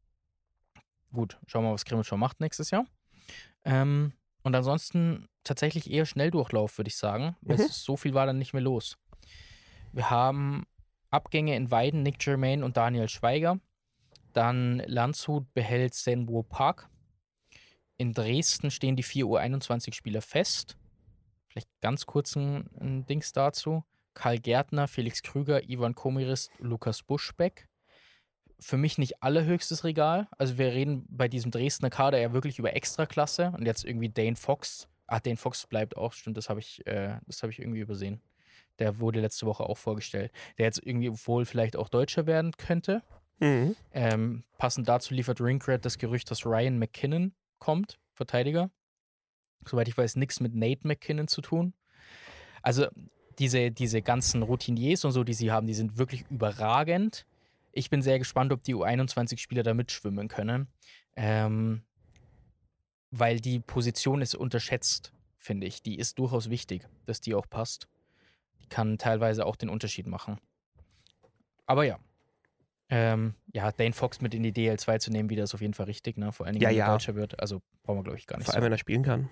Gut, schauen wir mal, was Krimitschau macht nächstes Jahr. Ähm, und ansonsten tatsächlich eher Schnelldurchlauf, würde ich sagen. Weil Mhm. es, so viel war dann nicht mehr los. Wir haben Abgänge in Weiden, Nick Germain und Daniel Schweiger. Dann Landshut behält Senwo Park. In Dresden stehen die vier U einundzwanzig-Spieler fest. Vielleicht ganz kurz ein, ein Dings dazu. Karl Gärtner, Felix Krüger, Ivan Komirist, Lukas Buschbeck. Für mich nicht allerhöchstes Regal. Also wir reden bei diesem Dresdner Kader ja wirklich über Extraklasse. Und jetzt irgendwie Dane Fox. Ah, Dane Fox bleibt auch, stimmt, das habe ich, äh, das habe ich irgendwie übersehen. Der wurde letzte Woche auch vorgestellt. Der jetzt irgendwie wohl vielleicht auch Deutscher werden könnte. Mhm. Ähm, passend dazu liefert Ringcrad das Gerücht, dass Ryan McKinnon kommt, Verteidiger. Soweit ich weiß, nichts mit Nate McKinnon zu tun. Also diese, diese ganzen Routiniers und so, die sie haben, die sind wirklich überragend. Ich bin sehr gespannt, ob die U einundzwanzig-Spieler da mitschwimmen können. Ähm, weil die Position ist unterschätzt, finde ich. Die ist durchaus wichtig, dass die auch passt. Die kann teilweise auch den Unterschied machen. Aber ja. Ähm, ja, Dane Fox mit in die D L zwei zu nehmen, wieder ist auf jeden Fall richtig, ne? Vor allen Dingen, Ja, wenn er ja. Deutscher wird. Also brauchen wir, glaube ich, gar nicht Vor allem, so. wenn er spielen kann.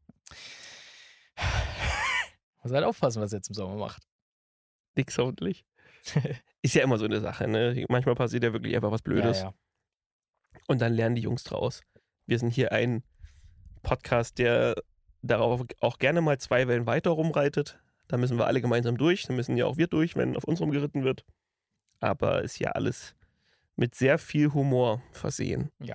Muss halt aufpassen, was er jetzt im Sommer macht. Nix hoffentlich. Ist ja immer so eine Sache, ne? Manchmal passiert ja wirklich einfach was Blödes. Ja, ja. Und dann lernen die Jungs draus. Wir sind hier ein Podcast, der darauf auch gerne mal zwei Wellen weiter rumreitet. Da müssen wir alle gemeinsam durch. Da müssen ja auch wir durch, wenn auf uns rumgeritten wird. Aber ist ja alles mit sehr viel Humor versehen. Ja.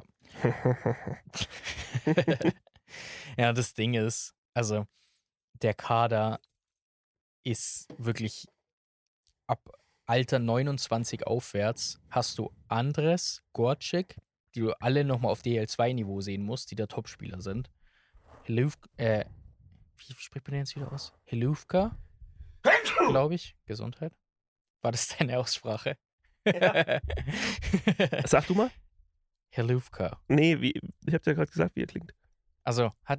Ja, das Ding ist, also der Kader ist wirklich ab Alter neunundzwanzig aufwärts hast du Andres, Gorcik, die du alle nochmal auf D L zwei Niveau sehen musst, die da Topspieler sind. Hiluf, äh, wie spricht man den jetzt wieder aus? Hilufka, glaube ich. Gesundheit. War das deine Aussprache? Ja. Sag du mal? Hilufka. Nee, wie, ich hab dir ja gerade gesagt, wie er klingt. Also hat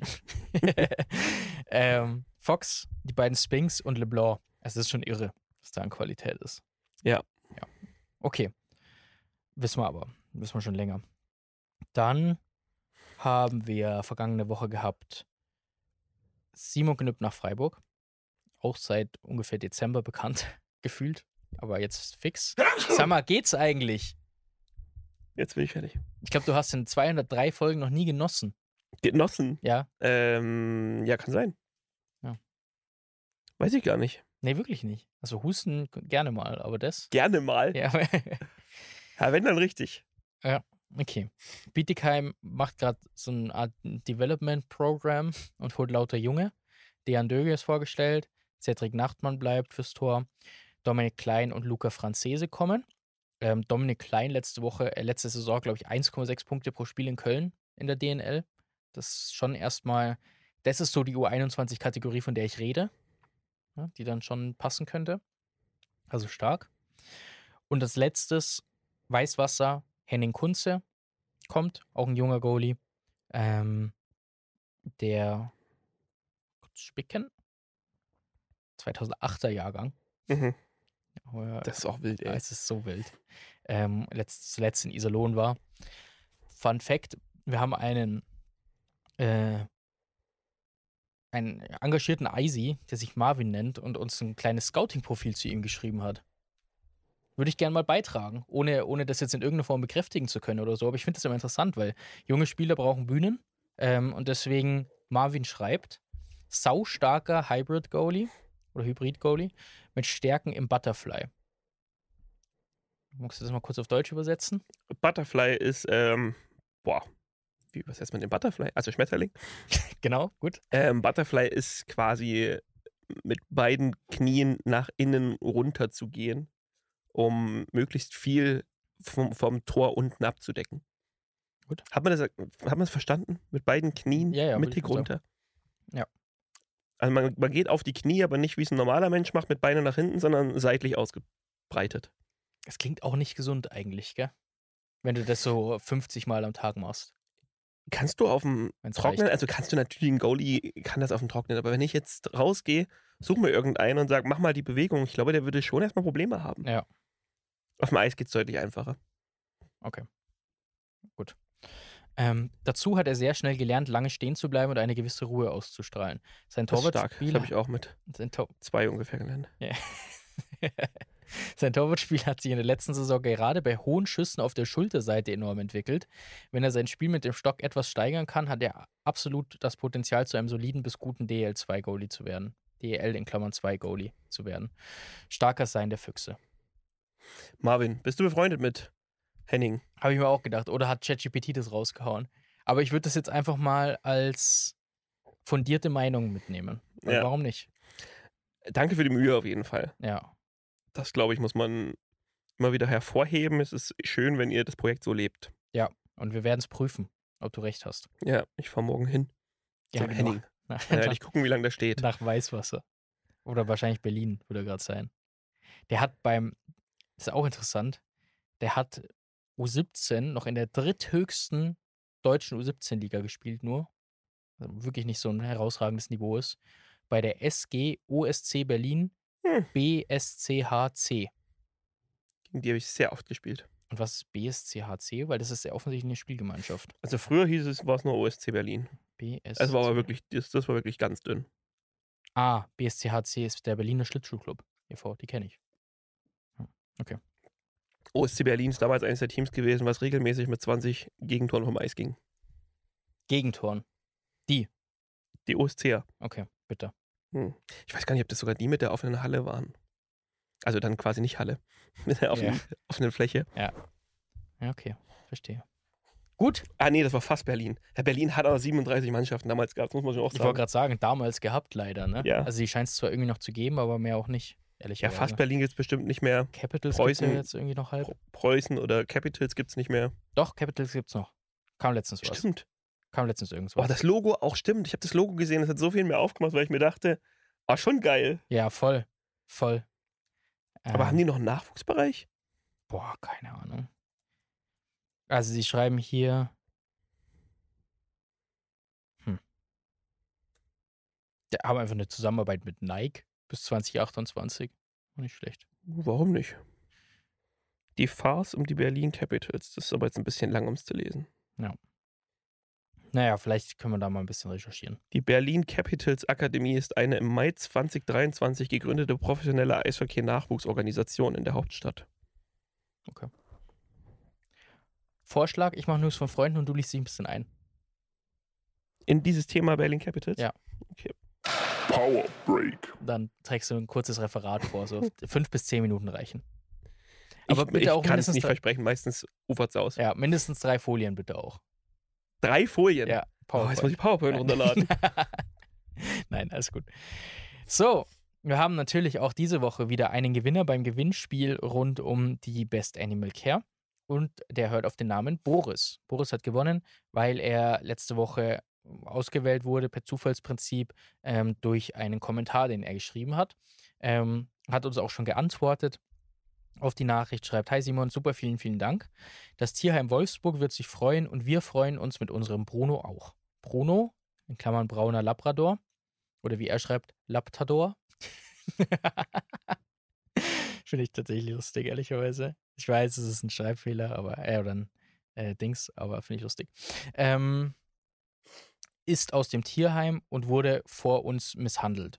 ähm, Fox, die beiden Spinks und LeBlanc. Es ist schon irre, was da an Qualität ist. Ja. Ja. Okay. Wissen wir aber. Wissen wir schon länger. Dann haben wir vergangene Woche gehabt Simon Knüpp nach Freiburg. Auch seit ungefähr Dezember bekannt, gefühlt. Aber jetzt fix. Sag mal, geht's eigentlich? Jetzt bin ich fertig. Ich glaube, du hast in zweihundertdrei Folgen noch nie genossen. Genossen? Ja? Ähm, ja, kann sein. Ja. Weiß ich gar nicht. Nee, wirklich nicht. Also Husten gerne mal, aber das? Gerne mal. Ja. Ja, wenn dann richtig. Ja, okay. Bietigheim macht gerade so eine Art Development-Programm und holt lauter Junge. Dejan Döge ist vorgestellt. Cedric Nachtmann bleibt fürs Tor. Dominik Klein und Luca Franzese kommen. Ähm, Dominik Klein letzte Woche, äh, letzte Saison, glaube ich, eins Komma sechs Punkte pro Spiel in Köln in der D N L. Das ist schon erstmal, das ist so die U einundzwanzig-Kategorie, von der ich rede, ja, die dann schon passen könnte. Also stark. Und als letztes Weißwasser, Henning Kunze kommt, auch ein junger Goalie. Ähm, der kurz spicken, zweitausendachter Jahrgang. Mhm. Aber, Das ist auch wild, ja, ey. es ist so wild. Ähm, letzt, zuletzt in Iserlohn war. Fun Fact: Wir haben einen, äh, einen engagierten Eisi, der sich Marvin nennt und uns ein kleines Scouting-Profil zu ihm geschrieben hat. würde ich gerne mal beitragen, ohne, ohne das jetzt in irgendeiner Form bekräftigen zu können oder so. Aber ich finde das immer interessant, weil junge Spieler brauchen Bühnen. Ähm, und deswegen, Marvin schreibt, saustarker Hybrid-Goalie oder Hybrid-Goalie mit Stärken im Butterfly. Magst du das mal kurz auf Deutsch übersetzen? Butterfly ist, ähm, boah, wie übersetzt man den Butterfly? Also Schmetterling. Genau, gut. Ähm, Butterfly ist quasi mit beiden Knien nach innen runter zu gehen, um möglichst viel vom, vom Tor unten abzudecken. Gut. Hat man das, hat man das verstanden? Mit beiden Knien Ja, ja, würde ich mittig mal sagen. runter? Ja. Also man, man geht auf die Knie, aber nicht wie es ein normaler Mensch macht, mit Beinen nach hinten, sondern seitlich ausgebreitet. Es klingt auch nicht gesund eigentlich, gell? Wenn du das so fünfzig Mal am Tag machst. Kannst du auf dem Wenn's Trocknen, reicht. also kannst du natürlich, ein Goalie kann das auf dem Trocknen, aber wenn ich jetzt rausgehe, suche mir irgendeinen und sage, mach mal die Bewegung, ich glaube, der würde schon erstmal Probleme haben. Ja, Auf dem Eis geht es deutlich einfacher. okay. Gut. Ähm, dazu hat er sehr schnell gelernt, lange stehen zu bleiben und eine gewisse Ruhe auszustrahlen. Sein Das ist stark. Das Torwartspiel, habe ich auch mit sein, Tor zwei ungefähr gelernt. ja. sein Torwartspiel hat sich in der letzten Saison gerade bei hohen Schüssen auf der Schulterseite enorm entwickelt. Wenn er sein Spiel mit dem Stock etwas steigern kann, hat er absolut das Potenzial, zu einem soliden bis guten D E L zwei Goalie zu werden. D E L in Klammern zwei Goalie zu werden. Starker Sein der Füchse. Marvin, bist du befreundet mit Henning? Habe ich mir auch gedacht. Oder hat ChatGPT das rausgehauen? Aber ich würde das jetzt einfach mal als fundierte Meinung mitnehmen. Weil Ja. Warum nicht? Danke für die Mühe auf jeden Fall. Ja. Das, glaube ich, muss man immer wieder hervorheben. Es ist schön, wenn ihr das Projekt so lebt. Ja. Und wir werden es prüfen, ob du recht hast. Ja, ich fahre morgen hin Ja, zum genau. Henning. Nach, Dann werde ich gucken, wie lange der steht. nach Weißwasser. Oder wahrscheinlich Berlin, würde er gerade sein. Der hat beim, das ist auch interessant, der hat U siebzehn noch in der dritthöchsten deutschen U siebzehn-Liga gespielt nur. Also wirklich nicht so ein herausragendes Niveau ist. Bei der S G O S C Berlin Hm. B S C H C. Gegen die habe ich sehr oft gespielt. Und was ist B S C H C? Weil das ist ja offensichtlich eine Spielgemeinschaft. Also früher hieß es, war es nur O S C Berlin. B S C. Das war aber wirklich, das, das war wirklich ganz dünn. Ah, B S C H C ist der Berliner Schlittschuhclub. E V, die kenne ich. O S C Berlin ist damals eines der Teams gewesen, was regelmäßig mit zwanzig Gegentoren vom Eis ging. Gegentoren. Die O S C er. Okay, bitte. Hm. Ich weiß gar nicht, ob das sogar die mit der offenen Halle waren. Also dann quasi nicht Halle. Mit der offenen, Ja. offenen Fläche. Ja, okay, verstehe. Gut, Ah, nee, das war fast Berlin. Ja, Berlin hat aber siebenunddreißig Mannschaften damals gehabt, muss man schon auch ich wollte sagen. gerade sagen, damals gehabt leider, ne? Ja. Also die scheint es zwar irgendwie noch zu geben, aber mehr auch nicht, Ja, ehrlicherweise. fast Berlin gibt es bestimmt nicht mehr. Capitals gibt es ja Preußen. jetzt irgendwie noch halb. Preußen oder Capitals gibt es nicht mehr. Doch, Capitals gibt's noch. Kam letztens was. Stimmt. Kam letztens Oh, irgendwas. das Logo auch stimmt. Ich habe das Logo gesehen, das hat so viel mehr aufgemacht, weil ich mir dachte, ah, schon geil. Ja, voll. Voll. Aber Ähm, haben die noch einen Nachwuchsbereich? Boah, keine Ahnung. Also sie schreiben hier. Hm. Die haben einfach eine Zusammenarbeit mit Nike bis zwanzig achtundzwanzig. Nicht schlecht. Warum nicht? Die Farce um die Berlin Capitals. Das ist aber jetzt ein bisschen lang, um es zu lesen. Naja, vielleicht können wir da mal ein bisschen recherchieren. Die Berlin Capitals Akademie ist eine im Mai zwanzig dreiundzwanzig gegründete professionelle Eishockey-Nachwuchsorganisation in der Hauptstadt. Vorschlag, ich mache News von Freunden und du liest dich ein bisschen ein. In dieses Thema Berlin Capitals? Ja. Power Break. Dann trägst du ein kurzes Referat vor, so fünf bis zehn Minuten reichen. Ich, Aber bitte ich auch kann es mindestens nicht drei, versprechen, meistens ufert es aus. ja, mindestens drei Folien bitte auch. Drei Folien? Ja, Oh, jetzt muss ich PowerPoint runterladen. Nein, alles gut. So, wir haben natürlich auch diese Woche wieder einen Gewinner beim Gewinnspiel rund um die Best Animal Care. Und der hört auf den Namen Boris. Boris hat gewonnen, weil er letzte Woche ausgewählt wurde per Zufallsprinzip ähm, durch einen Kommentar, den er geschrieben hat. Ähm, hat uns auch schon geantwortet auf die Nachricht, schreibt: Hi Simon, super, vielen, vielen Dank. Das Tierheim Wolfsburg wird sich freuen und wir freuen uns mit unserem Bruno auch. Bruno, in Klammern brauner Labrador, oder wie er schreibt, Laptador. Finde ich tatsächlich lustig, ehrlicherweise. Ich weiß, es ist ein Schreibfehler, aber äh, oder ein äh, Dings, aber finde ich lustig. Ähm, ist aus dem Tierheim und wurde vor uns misshandelt.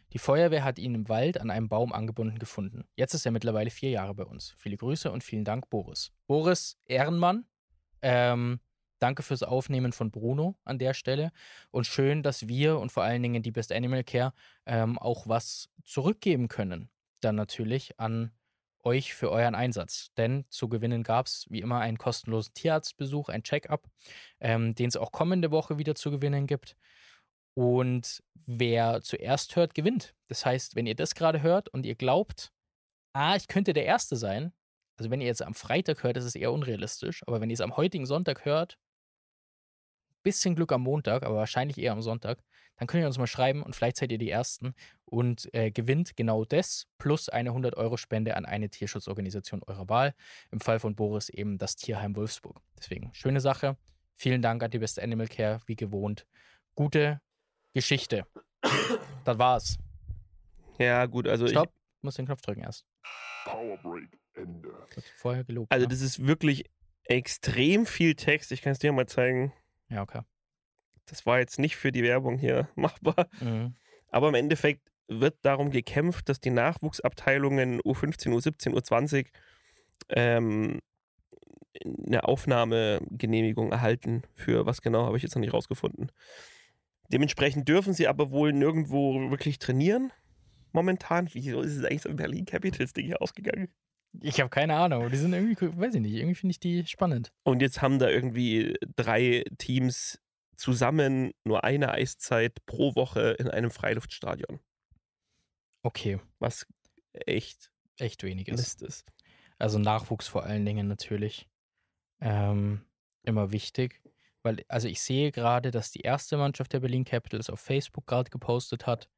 Die Feuerwehr hat ihn im Wald an einem Baum angebunden gefunden. Jetzt ist er mittlerweile vier Jahre bei uns. Viele Grüße und vielen Dank, Boris. Boris, Ehrenmann. Ähm, danke fürs Aufnehmen von Bruno an der Stelle. Und schön, dass wir und vor allen Dingen die Best Animal Care ähm, auch was zurückgeben können. Dann natürlich an euch für euren Einsatz. Denn zu gewinnen gab es wie immer einen kostenlosen Tierarztbesuch, ein Check-up, ähm, den es auch kommende Woche wieder zu gewinnen gibt. Und wer zuerst hört, gewinnt. Das heißt, wenn ihr das gerade hört und ihr glaubt, ah, ich könnte der Erste sein, also wenn ihr jetzt am Freitag hört, ist es eher unrealistisch, aber wenn ihr es am heutigen Sonntag hört, bisschen Glück am Montag, aber wahrscheinlich eher am Sonntag, dann könnt ihr uns mal schreiben und vielleicht seid ihr die Ersten und äh, gewinnt genau das plus eine hundert-Euro-Spende an eine Tierschutzorganisation eurer Wahl. Im Fall von Boris eben das Tierheim Wolfsburg. Deswegen, schöne Sache. Vielen Dank an die Best Animal Care, wie gewohnt. Gute Geschichte. Das war's. Ja, gut, also Stopp, ich muss den Knopf drücken erst. Power Break, Ende. Wird vorher gelobt. ich, also ne? das ist wirklich extrem viel Text. Ich kann es dir mal zeigen. Ja, okay. Das war jetzt nicht für die Werbung hier machbar. Mhm. Aber im Endeffekt wird darum gekämpft, dass die Nachwuchsabteilungen U fünfzehn, U siebzehn, U zwanzig ähm, eine Aufnahmegenehmigung erhalten. Für was genau, habe ich jetzt noch nicht rausgefunden. Dementsprechend dürfen sie aber wohl nirgendwo wirklich trainieren. Momentan. Wieso ist es eigentlich so ein Berlin Capitals-Ding hier ausgegangen? Ich habe keine Ahnung, aber die sind irgendwie, weiß ich nicht, irgendwie finde ich die spannend. Und jetzt haben da irgendwie drei Teams zusammen nur eine Eiszeit pro Woche in einem Freiluftstadion. Okay, Was echt echt wenig ist. Mist ist. Also Nachwuchs vor allen Dingen natürlich ähm, immer wichtig. Weil, also ich sehe gerade, dass die erste Mannschaft der Berlin Capitals auf Facebook gerade gepostet hat,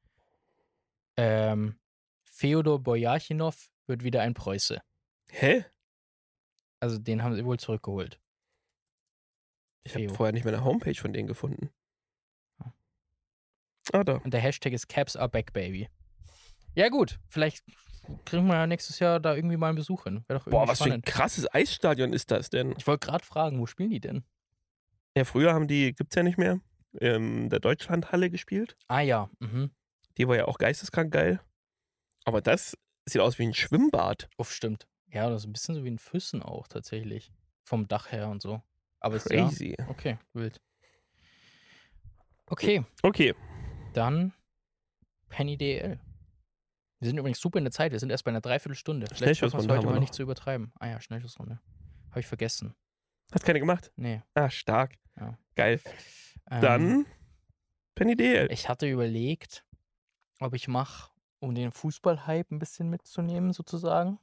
ähm, Feodor Bojarchinov wird wieder ein Preuße. Hä? Also den haben sie wohl zurückgeholt. Ich habe Theo. vorher nicht mehr eine Homepage von denen gefunden. Ah. Ah, da. Und der Hashtag ist Caps are back, baby. Ja gut, vielleicht kriegen wir ja nächstes Jahr da irgendwie mal einen Besuch hin. Wäre doch irgendwie Boah, was spannend. für ein krasses Eisstadion ist das denn? Ich wollte gerade fragen, wo spielen die denn? Ja, früher haben die, gibt's ja nicht mehr, in der Deutschlandhalle gespielt. Ah ja, mhm. Die war ja auch geisteskrank geil. Aber das sieht aus wie ein Schwimmbad. Uff, stimmt. Ja, das ist ein bisschen so wie in Füssen auch tatsächlich. Vom Dach her und so. Aber es Crazy. ja, okay, wild. Okay, Okay. dann Penny D L. Wir sind übrigens super in der Zeit. Wir sind erst bei einer Dreiviertelstunde. Vielleicht schaffen wir es Schnellschussrunde heute haben wir mal noch. nicht zu übertreiben. Ah ja, Schnellschussrunde. Habe ich vergessen. Hast keine gemacht? Nee. Ah, stark. Ja. Geil. Ähm, Dann Penny D L. Ich hatte überlegt, ob ich mache, um den Fußballhype ein bisschen mitzunehmen, sozusagen.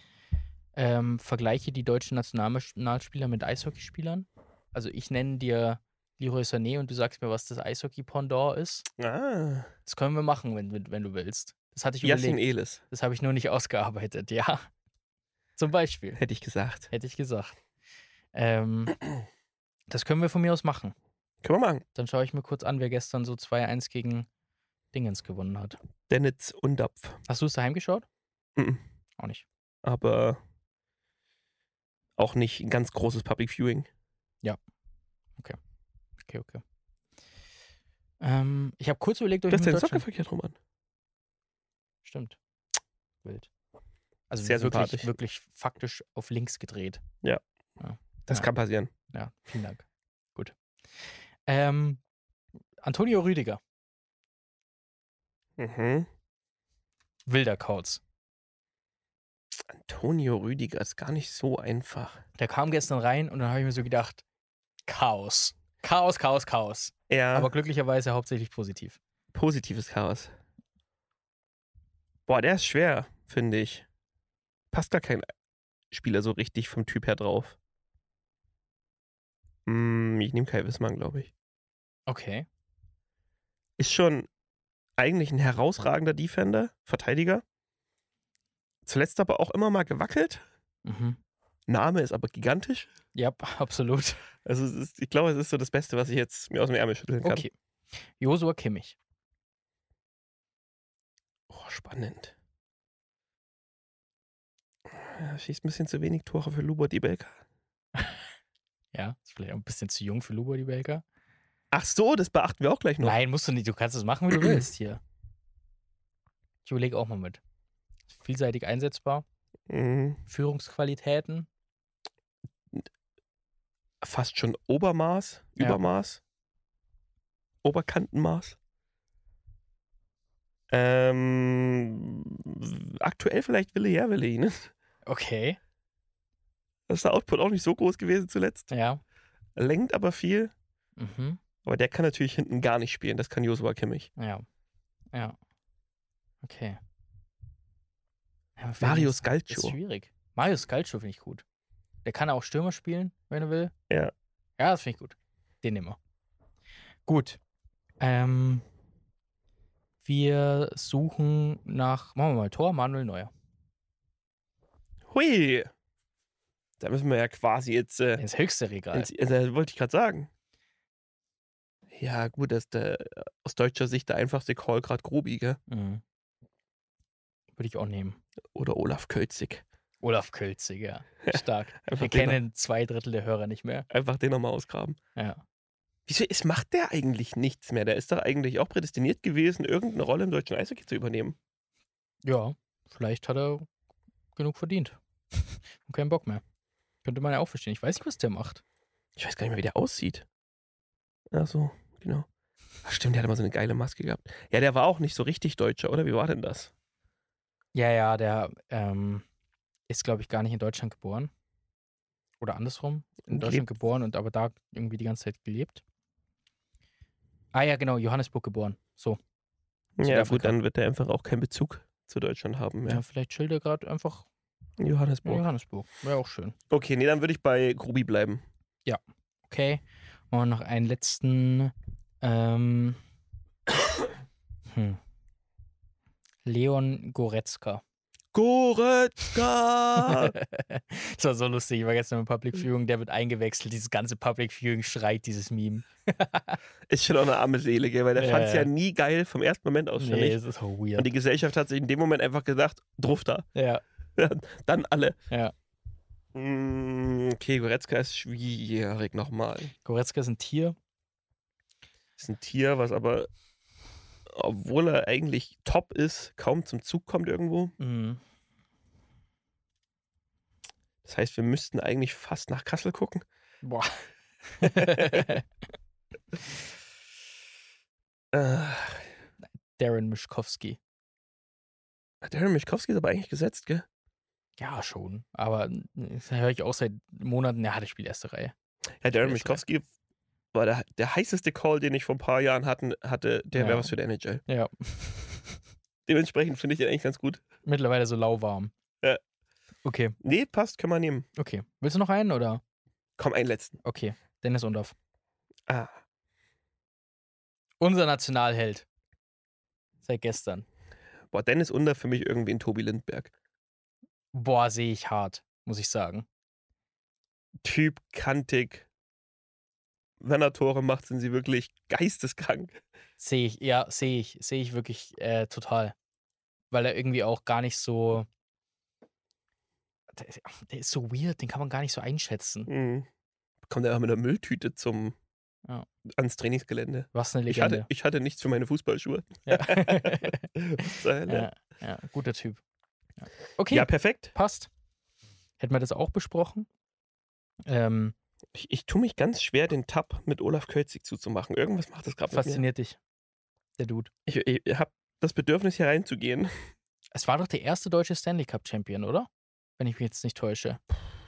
Ähm, vergleiche die deutschen Nationalspieler mit Eishockeyspielern. Also ich nenne dir Leroy Sané und du sagst mir, was das Eishockey-Pendant ist. Ah. Das können wir machen, wenn, wenn, wenn du willst. Das hatte ich Yassin überlegt. Elis, Das habe ich nur nicht ausgearbeitet, ja. Zum Beispiel, hätte ich gesagt. hätte ich gesagt. Ähm, das können wir von mir aus machen. Können wir machen. Dann schaue ich mir kurz an, wer gestern so zwei eins gegen Dingens gewonnen hat. Dennitz und Dapf. Hast du es daheim geschaut? Mhm. Auch nicht. Aber auch nicht ein ganz großes Public Viewing. Okay, okay. Ähm, ich habe kurz überlegt, ob Das ich ist mit dein Deutschland... Sockerverkehr drum an. Stimmt. Wild. Also Sehr wirklich, sympathisch. wirklich faktisch auf links gedreht. Das Ja. kann passieren. Ja, vielen Dank. Gut. Ähm, Antonio Rüdiger. Mhm. Wilder Kauz. Antonio Rüdiger ist gar nicht so einfach. Der kam gestern rein und dann habe ich mir so gedacht, Chaos. Chaos, Chaos, Chaos. Ja, Aber glücklicherweise hauptsächlich positiv. positives Chaos. Boah, der ist schwer, finde ich. Passt gar kein Spieler so richtig vom Typ her drauf. Hm, ich nehme Kai Wissmann, glaube ich. Okay. Ist schon eigentlich ein herausragender Defender, Verteidiger. Zuletzt aber auch immer mal gewackelt. Mhm. Name ist aber gigantisch. Ja, absolut. Also es ist, ich glaube, es ist so das Beste, was ich jetzt mir aus dem Ärmel schütteln kann. Okay. Josua Kimmich. Oh, spannend. Ja, schießt ein bisschen zu wenig Tore für Lubor Dibelka. Ja, ist vielleicht auch ein bisschen zu jung für Lubo, die Belka. Ach so, das beachten wir auch gleich noch. Nein, musst du nicht. Du kannst es machen, wie du willst hier. Ich überlege auch mal mit. Vielseitig einsetzbar. Mhm. Führungsqualitäten. Fast schon Obermaß, Ja. Übermaß, Oberkantenmaß. Ähm, aktuell vielleicht Wille her, Wille ihn. Okay. Das ist der Output auch nicht so groß gewesen zuletzt. Ja. Lenkt aber viel. Mhm. Aber der kann natürlich hinten gar nicht spielen. Das kann Joshua Kimmich. Ja. Ja. Okay. Ja, Mario das ist Scalcio. schwierig. Mario Scalcio finde ich gut. Der kann auch Stürmer spielen, wenn er will. Ja. Ja, das finde ich gut. Den nehmen wir. Gut. Ähm, wir suchen nach, machen wir mal Tor, Manuel Neuer. Hui. Da müssen wir ja quasi jetzt. Äh, Ins höchste Regal. ins, äh, wollte ich gerade sagen. Ja, gut, das ist der, aus deutscher Sicht der einfachste Call gerade Grobi, gell? Mhm. Würde ich auch nehmen. Oder Olaf Kölzig. Olaf Kölzig, ja. Stark. Einfach Wir den, kennen zwei Drittel der Hörer nicht mehr. einfach den nochmal ausgraben. Ja. Wieso ist, macht der eigentlich nichts mehr? Der ist doch eigentlich auch prädestiniert gewesen, irgendeine Rolle im deutschen Eishockey zu übernehmen. Ja, vielleicht hat er genug verdient. Und keinen Bock mehr. Könnte man ja auch verstehen. Ich weiß nicht, was der macht. Ich weiß gar nicht mehr, wie der aussieht. Ach so, genau. Ach stimmt, der hat immer so eine geile Maske gehabt. Ja, der war auch nicht so richtig Deutscher, oder? Wie war denn das? Ja, ja, der ähm, ist, glaube ich, gar nicht in Deutschland geboren. Oder andersrum. In Und Deutschland lebt- geboren und aber da irgendwie die ganze Zeit gelebt. Ah ja, genau, Johannesburg geboren. So. Ja, Südafrika. gut, dann wird er einfach auch keinen Bezug zu Deutschland haben Ja, mehr. vielleicht chillt er gerade einfach in Johannesburg. Johannesburg. Wäre auch schön. Okay, nee, dann würde ich bei Grubi bleiben. Okay. Und noch einen letzten. Ähm, hm. Leon Goretzka. Goretzka! Das war so lustig. Ich war gestern im Public Viewing, der wird eingewechselt. Dieses ganze Public Viewing schreit dieses Meme. Ist schon auch eine arme Seele, gell? Weil der Ja, fand es ja ja. nie geil vom ersten Moment aus schon Nee, nicht. es ist so Und weird. die Gesellschaft hat sich in dem Moment einfach gedacht, drauf da. Ja, Dann alle. ja. Mm, Okay, Goretzka ist schwierig nochmal. Goretzka ist ein Tier. Ist ein Tier, was aber, obwohl er eigentlich top ist, kaum zum Zug kommt irgendwo. Mhm. Das heißt, wir müssten eigentlich fast nach Kassel gucken. Boah. Äh, Darren Mischkowski. Darren Mischkowski ist aber eigentlich gesetzt, gell? Ja, schon. Aber das höre ich auch seit Monaten. Ja, der spielt erste Reihe. Ja, Darren ist Mischkowski war der, der heißeste Call, den ich vor ein paar Jahren hatten, hatte. Der Ja. wäre was für den N H L. Ja. Dementsprechend finde ich den eigentlich ganz gut. Mittlerweile so lauwarm. Ja. Okay, Nee, passt, können wir nehmen. okay. Willst du noch einen oder? Komm, einen letzten. Okay. Dennis Undorf. Ah, Unser Nationalheld. Seit gestern. boah, Dennis Under für mich irgendwie ein Tobi Lindberg. Boah, sehe ich hart, muss ich sagen. Typ, kantig. Wenn er Tore macht, sind sie wirklich geisteskrank. Sehe ich, ja, sehe ich, sehe ich wirklich äh, total. Weil er irgendwie auch gar nicht so. Der, ist- der ist so weird, den kann man gar nicht so einschätzen. Mhm. Kommt er mit einer Mülltüte zum Ja. ans Trainingsgelände. Was eine Ich Legende. hatte, ich hatte nichts für meine Fußballschuhe. Ja. Was zur Hölle? ja, ja, guter Typ. Ja. Okay, Ja, perfekt. passt. Hätten wir das auch besprochen? Ähm, Ich, ich tue mich ganz schwer, den Tab mit Olaf Kölzig zuzumachen. Irgendwas macht das gerade mit mir. fasziniert dich, der Dude. Ich, ich habe das Bedürfnis, hier reinzugehen. Es war doch der erste deutsche Stanley Cup Champion, oder? Wenn ich mich jetzt nicht täusche.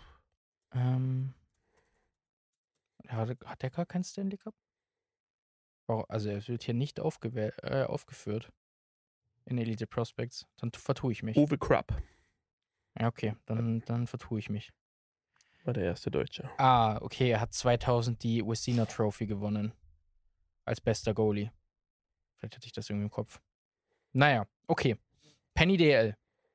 Ähm, hat, er- hat der gar keinen Stanley Cup? Wow, also er wird hier nicht aufgewäh- äh, aufgeführt in Elite Prospects. Dann t- vertue ich mich. Uwe Krupp Ja, okay, dann, dann vertue ich mich. war der erste Deutsche. Ah, okay, er hat zweitausend die Wisina Trophy gewonnen. Als bester Goalie. Vielleicht hatte ich das irgendwie im Kopf. Naja, okay. Penny D L.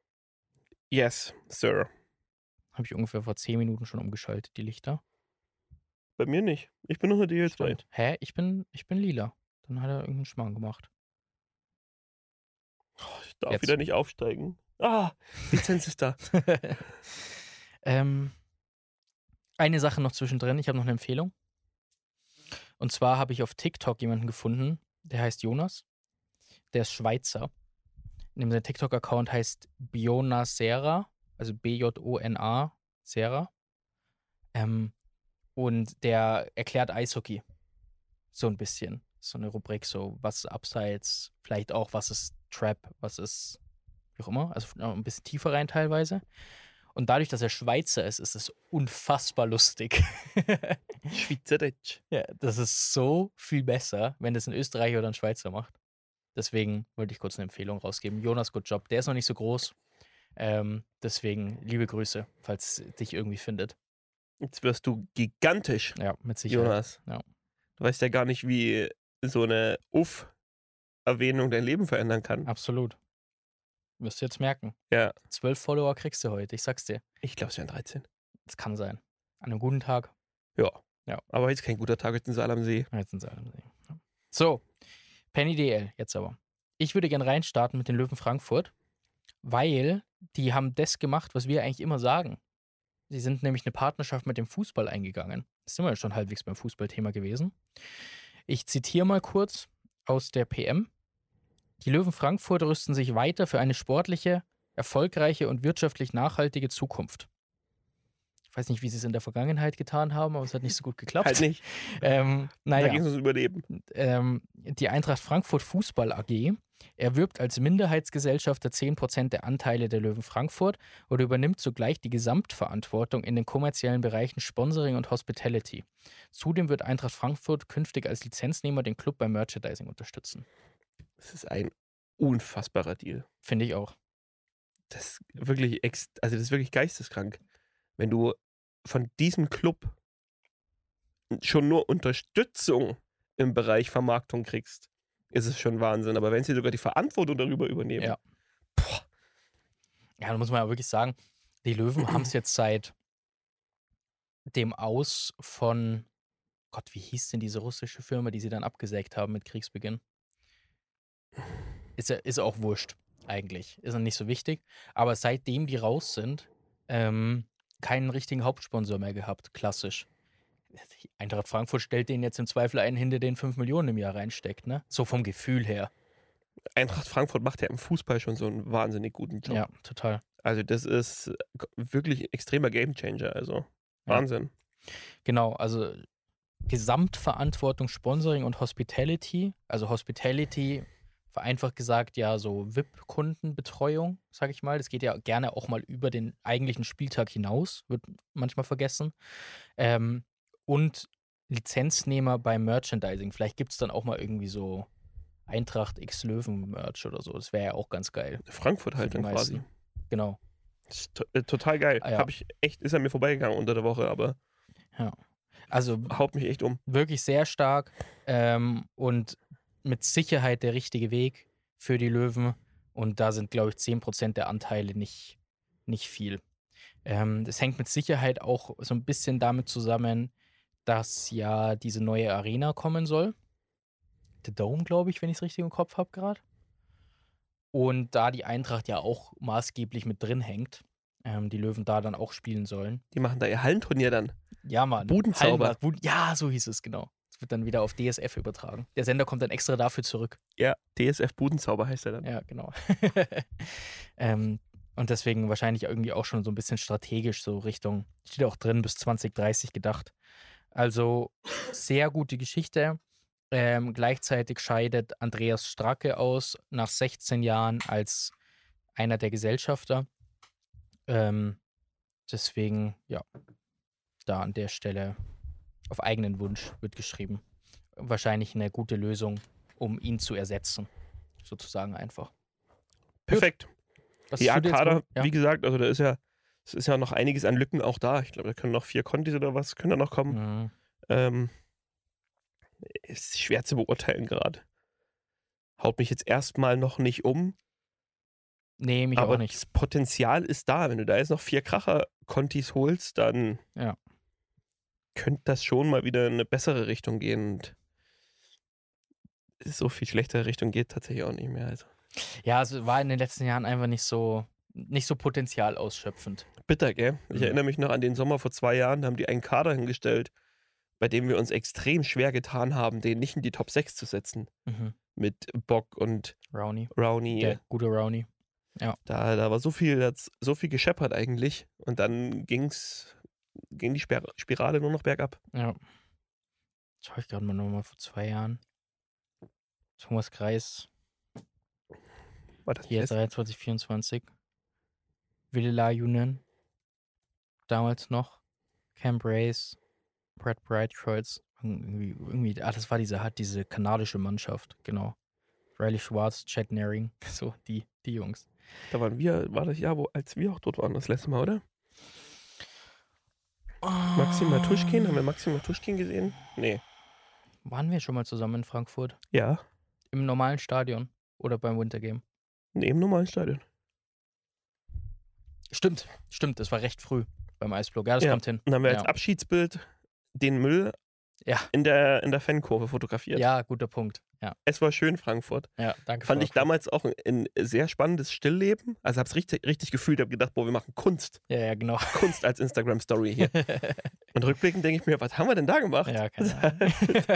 Yes, Sir. Habe ich ungefähr vor zehn Minuten schon umgeschaltet, die Lichter. Bei mir nicht. Ich bin noch eine D L zwei. Stimmt. Hä? Ich bin, ich bin lila. Dann hat er irgendeinen Schmarrn gemacht. Oh, ich darf Jetzt. wieder nicht aufsteigen. Ah, Lizenz ist da. ähm, eine Sache noch zwischendrin. Ich habe noch eine Empfehlung. Und zwar habe ich auf TikTok jemanden gefunden, der heißt Jonas. Der ist Schweizer. Sein TikTok-Account heißt Bjona Sera, also B J O N A Sera. Ähm, und der erklärt Eishockey. So ein bisschen. So eine Rubrik, so was ist Abseits, vielleicht auch was ist Trap, was ist wie auch immer. Also noch ein bisschen tiefer rein teilweise. Und dadurch, dass er Schweizer ist, ist es unfassbar lustig. Schweizerdeutsch. Ja, das ist so viel besser, wenn das ein Österreicher oder ein Schweizer macht. Deswegen wollte ich kurz eine Empfehlung rausgeben. Jonas, good job. Der ist noch nicht so groß. Ähm, deswegen liebe Grüße, falls es dich irgendwie findet. Jetzt wirst du gigantisch, Ja, mit Sicherheit. Jonas. Ja. Du weißt ja gar nicht, wie so eine Uff-Erwähnung dein Leben verändern kann. Absolut. Wirst du jetzt merken. Ja. Zwölf Follower kriegst du heute, ich sag's dir. Ich glaube, es wären dreizehn. Das kann sein. An einem guten Tag. Ja. Ja. Aber jetzt kein guter Tag, jetzt sind sie alle am See. Jetzt sind sie alle am See. Ja. So, Penny D L, jetzt aber. Ich würde gerne reinstarten mit den Löwen Frankfurt, weil die haben das gemacht, was wir eigentlich immer sagen. Sie sind nämlich eine Partnerschaft mit dem Fußball eingegangen. Das sind wir ja schon halbwegs beim Fußballthema gewesen. Ich zitiere mal kurz aus der P M. Die Löwen Frankfurt rüsten sich weiter für eine sportliche, erfolgreiche und wirtschaftlich nachhaltige Zukunft. Ich weiß nicht, wie sie es in der Vergangenheit getan haben, aber es hat nicht so gut geklappt. Halt nicht. Ähm, Da naja. ging es ums Überleben. Ähm, die Eintracht Frankfurt Fußball A G erwirbt als Minderheitsgesellschafter zehn Prozent der Anteile der Löwen Frankfurt oder übernimmt zugleich die Gesamtverantwortung in den kommerziellen Bereichen Sponsoring und Hospitality. Zudem wird Eintracht Frankfurt künftig als Lizenznehmer den Club beim Merchandising unterstützen. Das ist ein unfassbarer Deal. Finde ich auch. Das ist wirklich, ex also das ist wirklich geisteskrank. Wenn du von diesem Club schon nur Unterstützung im Bereich Vermarktung kriegst, ist es schon Wahnsinn. Aber wenn sie sogar die Verantwortung darüber übernehmen. Ja. Boah. Ja, da muss man ja wirklich sagen, die Löwen haben es jetzt seit dem Aus von, Gott, wie hieß denn diese russische Firma, die sie dann abgesägt haben mit Kriegsbeginn? Ist ja ist auch wurscht, eigentlich. Ist ja nicht so wichtig. Aber seitdem die raus sind, ähm, keinen richtigen Hauptsponsor mehr gehabt, klassisch. Die Eintracht Frankfurt stellt den jetzt im Zweifel einen hin, der den fünf Millionen im Jahr reinsteckt, ne? So vom Gefühl her. Eintracht Frankfurt macht ja im Fußball schon so einen wahnsinnig guten Job. Ja, total. Also das ist wirklich ein extremer Gamechanger. Also Wahnsinn. Genau, also Gesamtverantwortung, Sponsoring und Hospitality. Also Hospitality, vereinfacht gesagt, ja, so V I P-Kundenbetreuung, sag ich mal. Das geht ja gerne auch mal über den eigentlichen Spieltag hinaus, wird manchmal vergessen. Ähm, und Lizenznehmer beim Merchandising. Vielleicht gibt es dann auch mal irgendwie so Eintracht X Löwen-Merch oder so. Das wäre ja auch ganz geil. Frankfurt halt Für die dann quasi. meisten. Genau. Das ist to äh, total geil. Ah, ja. Hab ich echt, ist an mir vorbeigegangen unter der Woche, aber Ja. Also haut mich echt um. wirklich sehr stark ähm, und mit Sicherheit der richtige Weg für die Löwen. Und da sind, glaube ich, zehn Prozent der Anteile nicht, nicht viel. Ähm, das hängt mit Sicherheit auch so ein bisschen damit zusammen, dass ja diese neue Arena kommen soll. The Dome, glaube ich, wenn ich es richtig im Kopf habe gerade. Und da die Eintracht ja auch maßgeblich mit drin hängt, ähm, die Löwen da dann auch spielen sollen. Die machen da ihr Hallenturnier dann. Ja, Mann. Budenzauber. Hallenbad, Buden, ja, so hieß es, genau. Das wird dann wieder auf D S F übertragen. Der Sender kommt dann extra dafür zurück. Ja, D S F Budenzauber heißt er dann. Ja, genau. ähm, und deswegen wahrscheinlich irgendwie auch schon so ein bisschen strategisch so Richtung, steht auch drin, bis zwanzig dreißig gedacht. Also sehr gute Geschichte. Ähm, gleichzeitig scheidet Andreas Stracke aus nach sechzehn Jahren als einer der Gesellschafter. Ähm, deswegen, ja, da an der Stelle auf eigenen Wunsch wird geschrieben. Wahrscheinlich eine gute Lösung, um ihn zu ersetzen. Sozusagen einfach. Perfekt. Was Ja, hast du dir jetzt Kader, geholt? Ja. wie gesagt, also da ist ja, es ist ja noch einiges an Lücken auch da. Ich glaube, da können noch vier Contis oder was, können da noch kommen. Mhm. Ähm, ist schwer zu beurteilen gerade. Haut mich jetzt erstmal noch nicht um, Nee, mich aber auch nicht. das Potenzial ist da. Wenn du da jetzt noch vier Kracher-Contis holst, dann Ja. könnte das schon mal wieder in eine bessere Richtung gehen. Und so viel schlechtere Richtung geht tatsächlich auch nicht mehr. Also Ja, es war in den letzten Jahren einfach nicht so, nicht so potenzialausschöpfend. bitter, gell? Ich Mhm. erinnere mich noch an den Sommer vor zwei Jahren, da haben die einen Kader hingestellt bei dem wir uns extrem schwer getan haben, den nicht in die Top sechs zu setzen. Mhm. Mit Bock und Rowney. Rowney. Der gute Rowney. Da, da war so viel, da hat's so viel gescheppert eigentlich. Und dann ging's, ging die Spir- Spirale nur noch bergab. Ja. Schau ich gerade mal nochmal vor zwei Jahren. Thomas Kreis, War das hier fest? dreiundzwanzig, vierundzwanzig. Villela Yunen, damals noch. Cam Brace, Brad Brightkreuz. Irgendwie, irgendwie, ah, das war diese, hat diese kanadische Mannschaft, genau. Riley Schwartz, Chad Naring, so die, die Jungs. Da waren wir, war das Jahr, wo, als wir auch dort waren, das letzte Mal, oder? Maxim Matuschkin, haben wir Maxim Matuschkin gesehen? Nee. Waren wir schon mal zusammen in Frankfurt? Ja, Im normalen Stadion oder beim Wintergame? nee, im normalen Stadion. Stimmt, stimmt, das war recht früh beim Eisblock. Ja, das Ja. kommt hin. Und dann haben wir Ja. als Abschiedsbild den Müll Ja. in der, in der Fankurve fotografiert. Ja, guter Punkt. Ja, Es war schön, Frankfurt. ja danke. Fand ich Frankfurt. damals auch ein, ein sehr spannendes Stillleben. Also hab's richtig, richtig gefühlt, hab gedacht, boah, wir machen Kunst. Ja, ja, genau. Kunst als Instagram-Story hier. Und rückblickend denke ich mir, was haben wir denn da gemacht? Ja, keine Ahnung.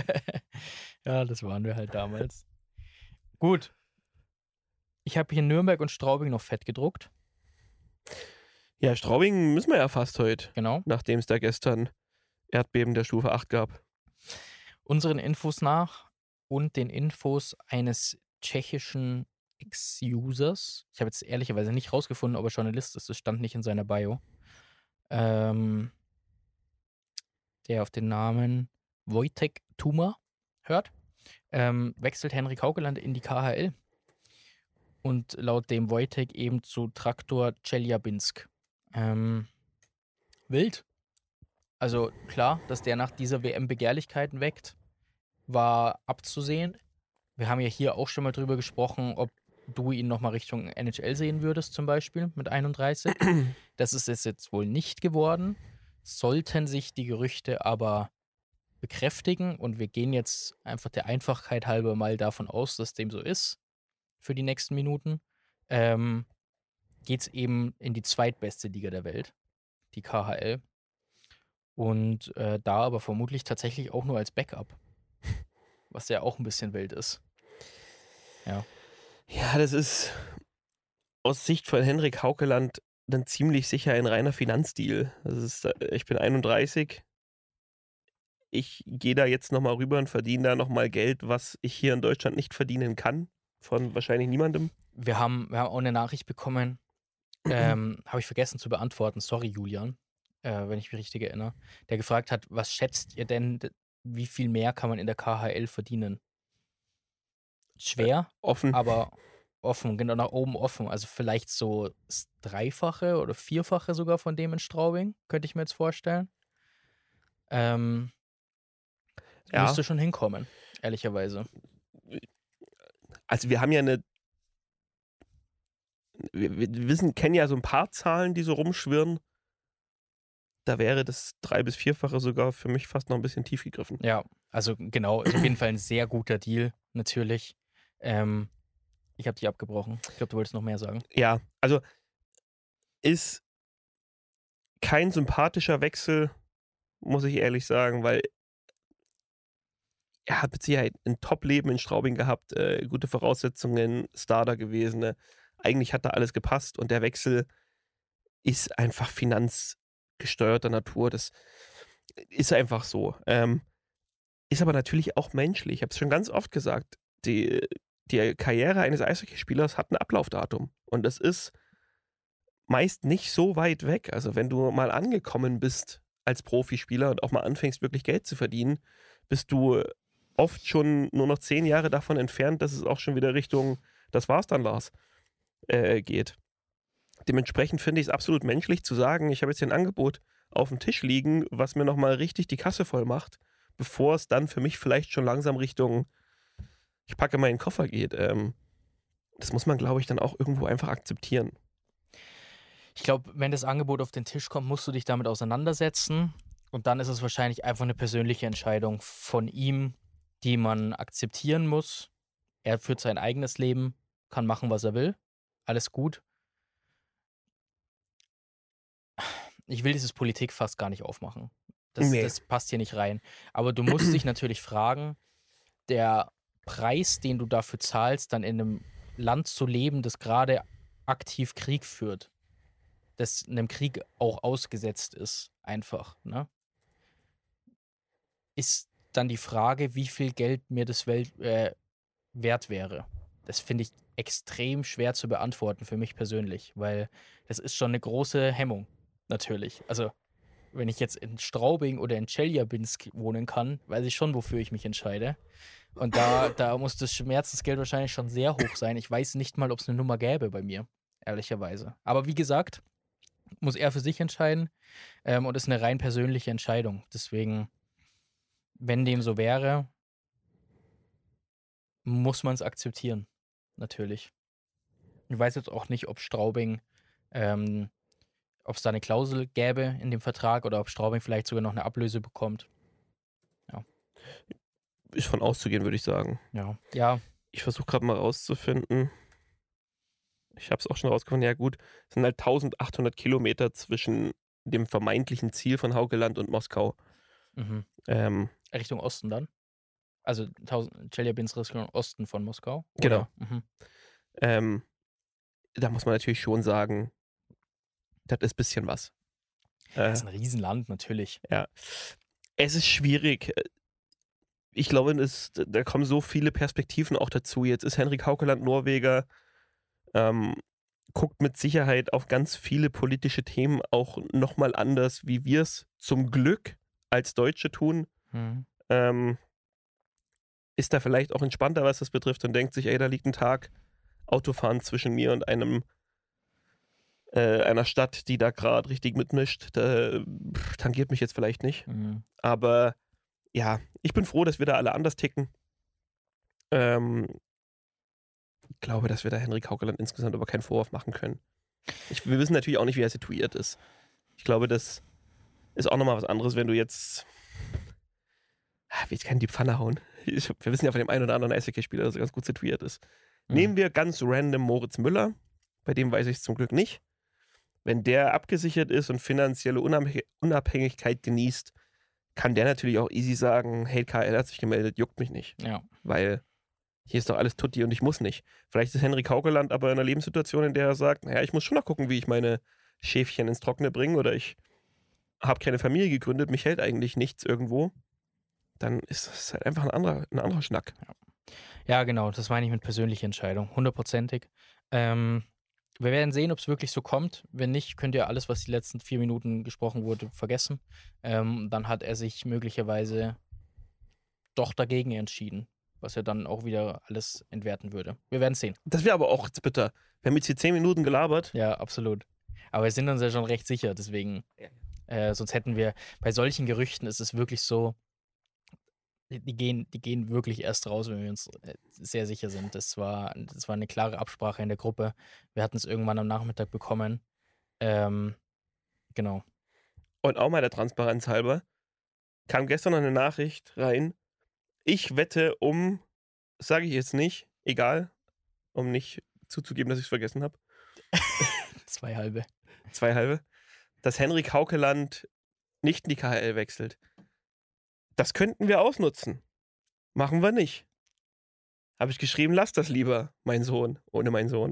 Ja, das waren wir halt damals. Gut. Ich habe hier Nürnberg und Straubing noch fett gedruckt. Ja, Straubing müssen wir ja fast heute, Genau. nachdem es da gestern Erdbeben der Stufe acht gab. Unseren Infos nach und den Infos eines tschechischen Ex-Users. Ich habe jetzt ehrlicherweise nicht rausgefunden, ob er Journalist ist. Das stand nicht in seiner Bio. Ähm, der auf den Namen Wojtek Tuma hört. Ähm, wechselt Henrik Haukeland in die K H L. Und laut dem Wojtek eben zu Traktor Chelyabinsk. Ähm, wild. Also klar, dass der nach dieser W M Begehrlichkeiten weckt, war abzusehen. Wir haben ja hier auch schon mal drüber gesprochen, ob du ihn nochmal Richtung N H L sehen würdest, zum Beispiel mit einunddreißig. Das ist es jetzt wohl nicht geworden. Sollten sich die Gerüchte aber bekräftigen und wir gehen jetzt einfach der Einfachheit halber mal davon aus, dass dem so ist für die nächsten Minuten, ähm, geht es eben in die zweitbeste Liga der Welt, die K H L. Und äh, da aber vermutlich tatsächlich auch nur als Backup. Was ja auch ein bisschen wild ist. Ja. Ja, das ist aus Sicht von Henrik Haukeland dann ziemlich sicher ein reiner Finanzdeal. Das ist, äh, ich bin einunddreißig. Ich gehe da jetzt nochmal rüber und verdiene da nochmal Geld, was ich hier in Deutschland nicht verdienen kann. Von wahrscheinlich niemandem. Wir haben, wir haben auch eine Nachricht bekommen, ähm, habe ich vergessen zu beantworten. Sorry, Julian, äh, wenn ich mich richtig erinnere. Der gefragt hat, was schätzt ihr denn, d- wie viel mehr kann man in der K H L verdienen? Schwer, Offen. aber offen, genau nach oben offen. Also vielleicht so das Dreifache oder Vierfache sogar von dem in Straubing, könnte ich mir jetzt vorstellen. Ähm, Ja. Müsste schon hinkommen, ehrlicherweise. Also wir haben ja eine, wir, wir wissen, kennen ja so ein paar Zahlen, die so rumschwirren. Da wäre das drei- bis vierfache sogar für mich fast noch ein bisschen tief gegriffen. Ja, also genau, ist auf jeden Fall ein sehr guter Deal, natürlich. Ähm, ich habe dich abgebrochen. Ich glaube, du wolltest noch mehr sagen. Ja, also ist kein sympathischer Wechsel, muss ich ehrlich sagen, weil er hat mit Sicherheit ein Top-Leben in Straubing gehabt, äh, gute Voraussetzungen, Starter gewesen. Ne? Eigentlich hat da alles gepasst und der Wechsel ist einfach finanzgesteuerter Natur. Das ist einfach so. Ähm, ist aber natürlich auch menschlich. Ich habe es schon ganz oft gesagt. Die, die Karriere eines Eishockeyspielers hat ein Ablaufdatum und das ist meist nicht so weit weg. Also wenn du mal angekommen bist als Profispieler und auch mal anfängst, wirklich Geld zu verdienen, bist du oft schon nur noch zehn Jahre davon entfernt, dass es auch schon wieder Richtung, das war's dann, Lars, äh, geht. Dementsprechend finde ich es absolut menschlich zu sagen, ich habe jetzt hier ein Angebot auf dem Tisch liegen, was mir nochmal richtig die Kasse voll macht, bevor es dann für mich vielleicht schon langsam Richtung, ich packe meinen Koffer geht. Ähm, das muss man, glaube ich, dann auch irgendwo einfach akzeptieren. Ich glaube, wenn das Angebot auf den Tisch kommt, musst du dich damit auseinandersetzen. Und dann ist es wahrscheinlich einfach eine persönliche Entscheidung von ihm, die man akzeptieren muss. Er führt sein eigenes Leben, kann machen, was er will. Alles gut. Ich will dieses Politik fast gar nicht aufmachen. Das, Nee. das passt hier nicht rein. Aber du musst dich natürlich fragen, der Preis, den du dafür zahlst, dann in einem Land zu leben, das gerade aktiv Krieg führt, das einem Krieg auch ausgesetzt ist, einfach, ne? Ist dann die Frage, wie viel Geld mir das Welt, äh, wert wäre. Das finde ich extrem schwer zu beantworten für mich persönlich, weil das ist schon eine große Hemmung, natürlich. Also, wenn ich jetzt in Straubing oder in Tscheljabinsk wohnen kann, weiß ich schon, wofür ich mich entscheide. Und da, da muss das Schmerzensgeld wahrscheinlich schon sehr hoch sein. Ich weiß nicht mal, ob es eine Nummer gäbe bei mir, ehrlicherweise. Aber wie gesagt, muss er für sich entscheiden ähm, und ist eine rein persönliche Entscheidung. Deswegen, wenn dem so wäre, muss man es akzeptieren, natürlich. Ich weiß jetzt auch nicht, ob Straubing, ähm, ob es da eine Klausel gäbe in dem Vertrag oder ob Straubing vielleicht sogar noch eine Ablöse bekommt. Ist von auszugehen, würde ich sagen. Ja, ja, Ich versuche gerade mal rauszufinden. Ich habe es auch schon rausgefunden. Ja gut, es sind halt eintausendachthundert Kilometer zwischen dem vermeintlichen Ziel von Haukeland und Moskau. mhm. Ähm, Richtung Osten dann. Also Tscheljabinsk Richtung Osten von Moskau. Genau. Oder? Mhm. ähm, da muss man natürlich schon sagen, das ist ein bisschen was. Äh, Das ist ein Riesenland, natürlich. ja. Es ist schwierig. Ich glaube, es, da kommen so viele Perspektiven auch dazu. Jetzt ist Henrik Haukeland Norweger, ähm, guckt mit Sicherheit auf ganz viele politische Themen auch nochmal anders, wie wir es zum Glück als Deutsche tun. Mhm. Ähm, ist da vielleicht auch entspannter, was das betrifft und denkt sich, ey, da liegt ein Tag Autofahren zwischen mir und einem äh, einer Stadt, die da gerade richtig mitmischt. Da pff, tangiert mich jetzt vielleicht nicht. Mhm. Aber ja, ich bin froh, dass wir da alle anders ticken. Ähm, ich glaube, dass wir da Henrik Haukeland insgesamt aber keinen Vorwurf machen können. Ich, wir wissen natürlich auch nicht, wie er situiert ist. Ich glaube, das ist auch nochmal was anderes, wenn du jetzt. Ah, ich will jetzt keinen in die Pfanne hauen. Ich, wir wissen ja von dem einen oder anderen Eishockey-Spieler, dass er ganz gut situiert ist. Mhm. Nehmen wir ganz random Moritz Müller. Bei dem weiß ich es zum Glück nicht. Wenn der abgesichert ist und finanzielle Unabhäng- Unabhängigkeit genießt, kann der natürlich auch easy sagen, hey, K L hat sich gemeldet, juckt mich nicht. Ja. Weil hier ist doch alles tutti und ich muss nicht. Vielleicht ist Henrik Haukeland aber in einer Lebenssituation, in der er sagt, naja, ich muss schon noch gucken, wie ich meine Schäfchen ins Trockene bringe oder ich habe keine Familie gegründet, mich hält eigentlich nichts irgendwo. Dann ist das halt einfach ein anderer, ein anderer Schnack. Ja, genau, das meine ich mit persönlicher Entscheidung, hundertprozentig. Ähm, wir werden sehen, ob es wirklich so kommt. Wenn nicht, könnt ihr alles, was die letzten vier Minuten gesprochen wurde, vergessen. Ähm, dann hat er sich möglicherweise doch dagegen entschieden, was er dann auch wieder alles entwerten würde. Wir werden sehen. Das wäre aber auch jetzt bitter. Wir haben jetzt hier zehn Minuten gelabert. Ja, absolut. Aber wir sind uns ja schon recht sicher, deswegen, äh, sonst hätten wir, bei solchen Gerüchten ist es wirklich so, die die gehen, die gehen wirklich erst raus, wenn wir uns äh, sehr sicher sind. Das war, das war eine klare Absprache in der Gruppe. Wir hatten es irgendwann am Nachmittag bekommen. Ähm, genau. Und auch mal der Transparenz halber, kam gestern noch eine Nachricht rein. Ich wette um, sage ich jetzt nicht, egal, um nicht zuzugeben, dass ich es vergessen habe, Zwei halbe. zwei halbe, dass Henrik Haukeland nicht in die K H L wechselt. Das könnten wir ausnutzen. Machen wir nicht. Habe ich geschrieben, lass das lieber, mein Sohn, ohne meinen Sohn.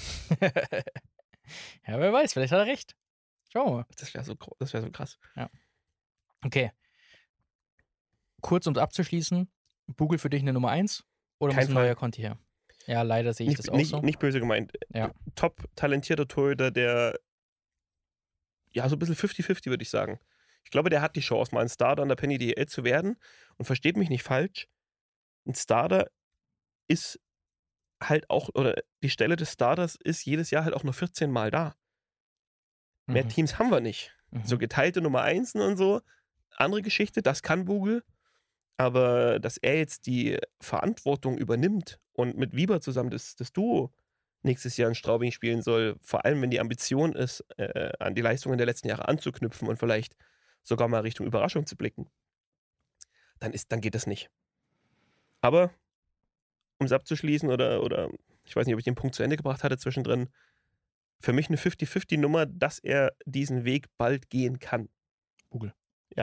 Ja, wer weiß, vielleicht hat er recht. Schauen wir mal. Das wäre so, gro- das wär so krass. Okay. Kurz, um es abzuschließen, Bugel für dich eine Nummer eins oder Kein muss ein Fall. neuer Conti her? Ja, leider sehe ich Nicht, das auch nicht, so. nicht böse gemeint. Ja. Top talentierter Torhüter, der ja so ein bisschen fünfzig fünfzig, würde ich sagen. Ich glaube, der hat die Chance, mal ein Starter an der Penny D L zu werden. Und versteht mich nicht falsch, ein Starter ist halt auch, oder die Stelle des Starters ist jedes Jahr halt auch nur vierzehn Mal da. Mehr Mhm. Teams haben wir nicht. Mhm. So geteilte Nummer Einsen und so, andere Geschichte, das kann Bugel. Aber dass er jetzt die Verantwortung übernimmt und mit Wieber zusammen das, das Duo nächstes Jahr in Straubing spielen soll, vor allem wenn die Ambition ist, äh, an die Leistungen der letzten Jahre anzuknüpfen und vielleicht sogar mal Richtung Überraschung zu blicken, dann, ist, dann geht das nicht. Aber, um es abzuschließen, oder, oder ich weiß nicht, ob ich den Punkt zu Ende gebracht hatte zwischendrin, für mich eine fünfzig fünfzig Nummer, dass er diesen Weg bald gehen kann. Bugel. Ja.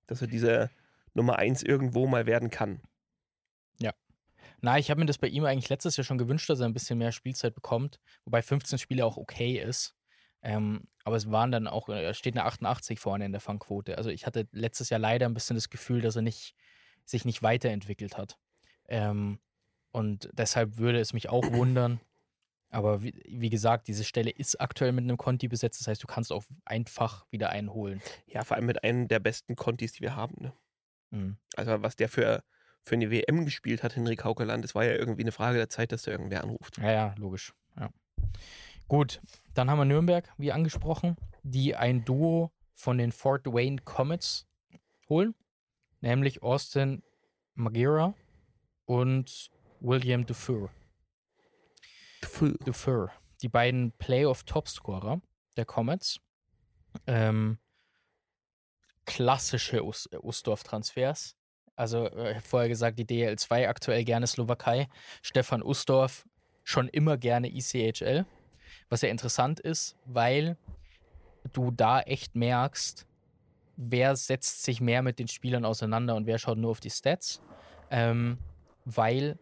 dass er diese Nummer eins irgendwo mal werden kann. Na, ich habe mir das bei ihm eigentlich letztes Jahr schon gewünscht, dass er ein bisschen mehr Spielzeit bekommt, wobei fünfzehn Spiele auch okay ist. Ähm, aber es waren dann auch, er steht eine achtundachtzig vorne in der Fangquote. Also ich hatte letztes Jahr leider ein bisschen das Gefühl, dass er nicht, sich nicht weiterentwickelt hat. Ähm, und deshalb würde es mich auch wundern. Aber wie, wie gesagt, diese Stelle ist aktuell mit einem Conti besetzt. Das heißt, du kannst auch einfach wieder einen holen. Ja, vor allem mit einem der besten Contis, die wir haben. Ne? Mhm. Also was der für, für eine W M gespielt hat, Henrik Haukeland, das war ja irgendwie eine Frage der Zeit, dass da irgendwer anruft. Ja, ja, logisch. Ja. Gut, dann haben wir Nürnberg, wie angesprochen, die ein Duo von den Fort Wayne Comets holen, nämlich Austin Magira und William Dufour. Pfuh. Dufour, die beiden Playoff-Topscorer der Comets. Ähm, klassische Us- Ustorf-Transfers. Also äh, vorher gesagt, die D L zwei, aktuell gerne Slowakei. Stefan Ustorf schon immer gerne E C H L. Was ja interessant ist, weil du da echt merkst, wer setzt sich mehr mit den Spielern auseinander und wer schaut nur auf die Stats. Ähm, weil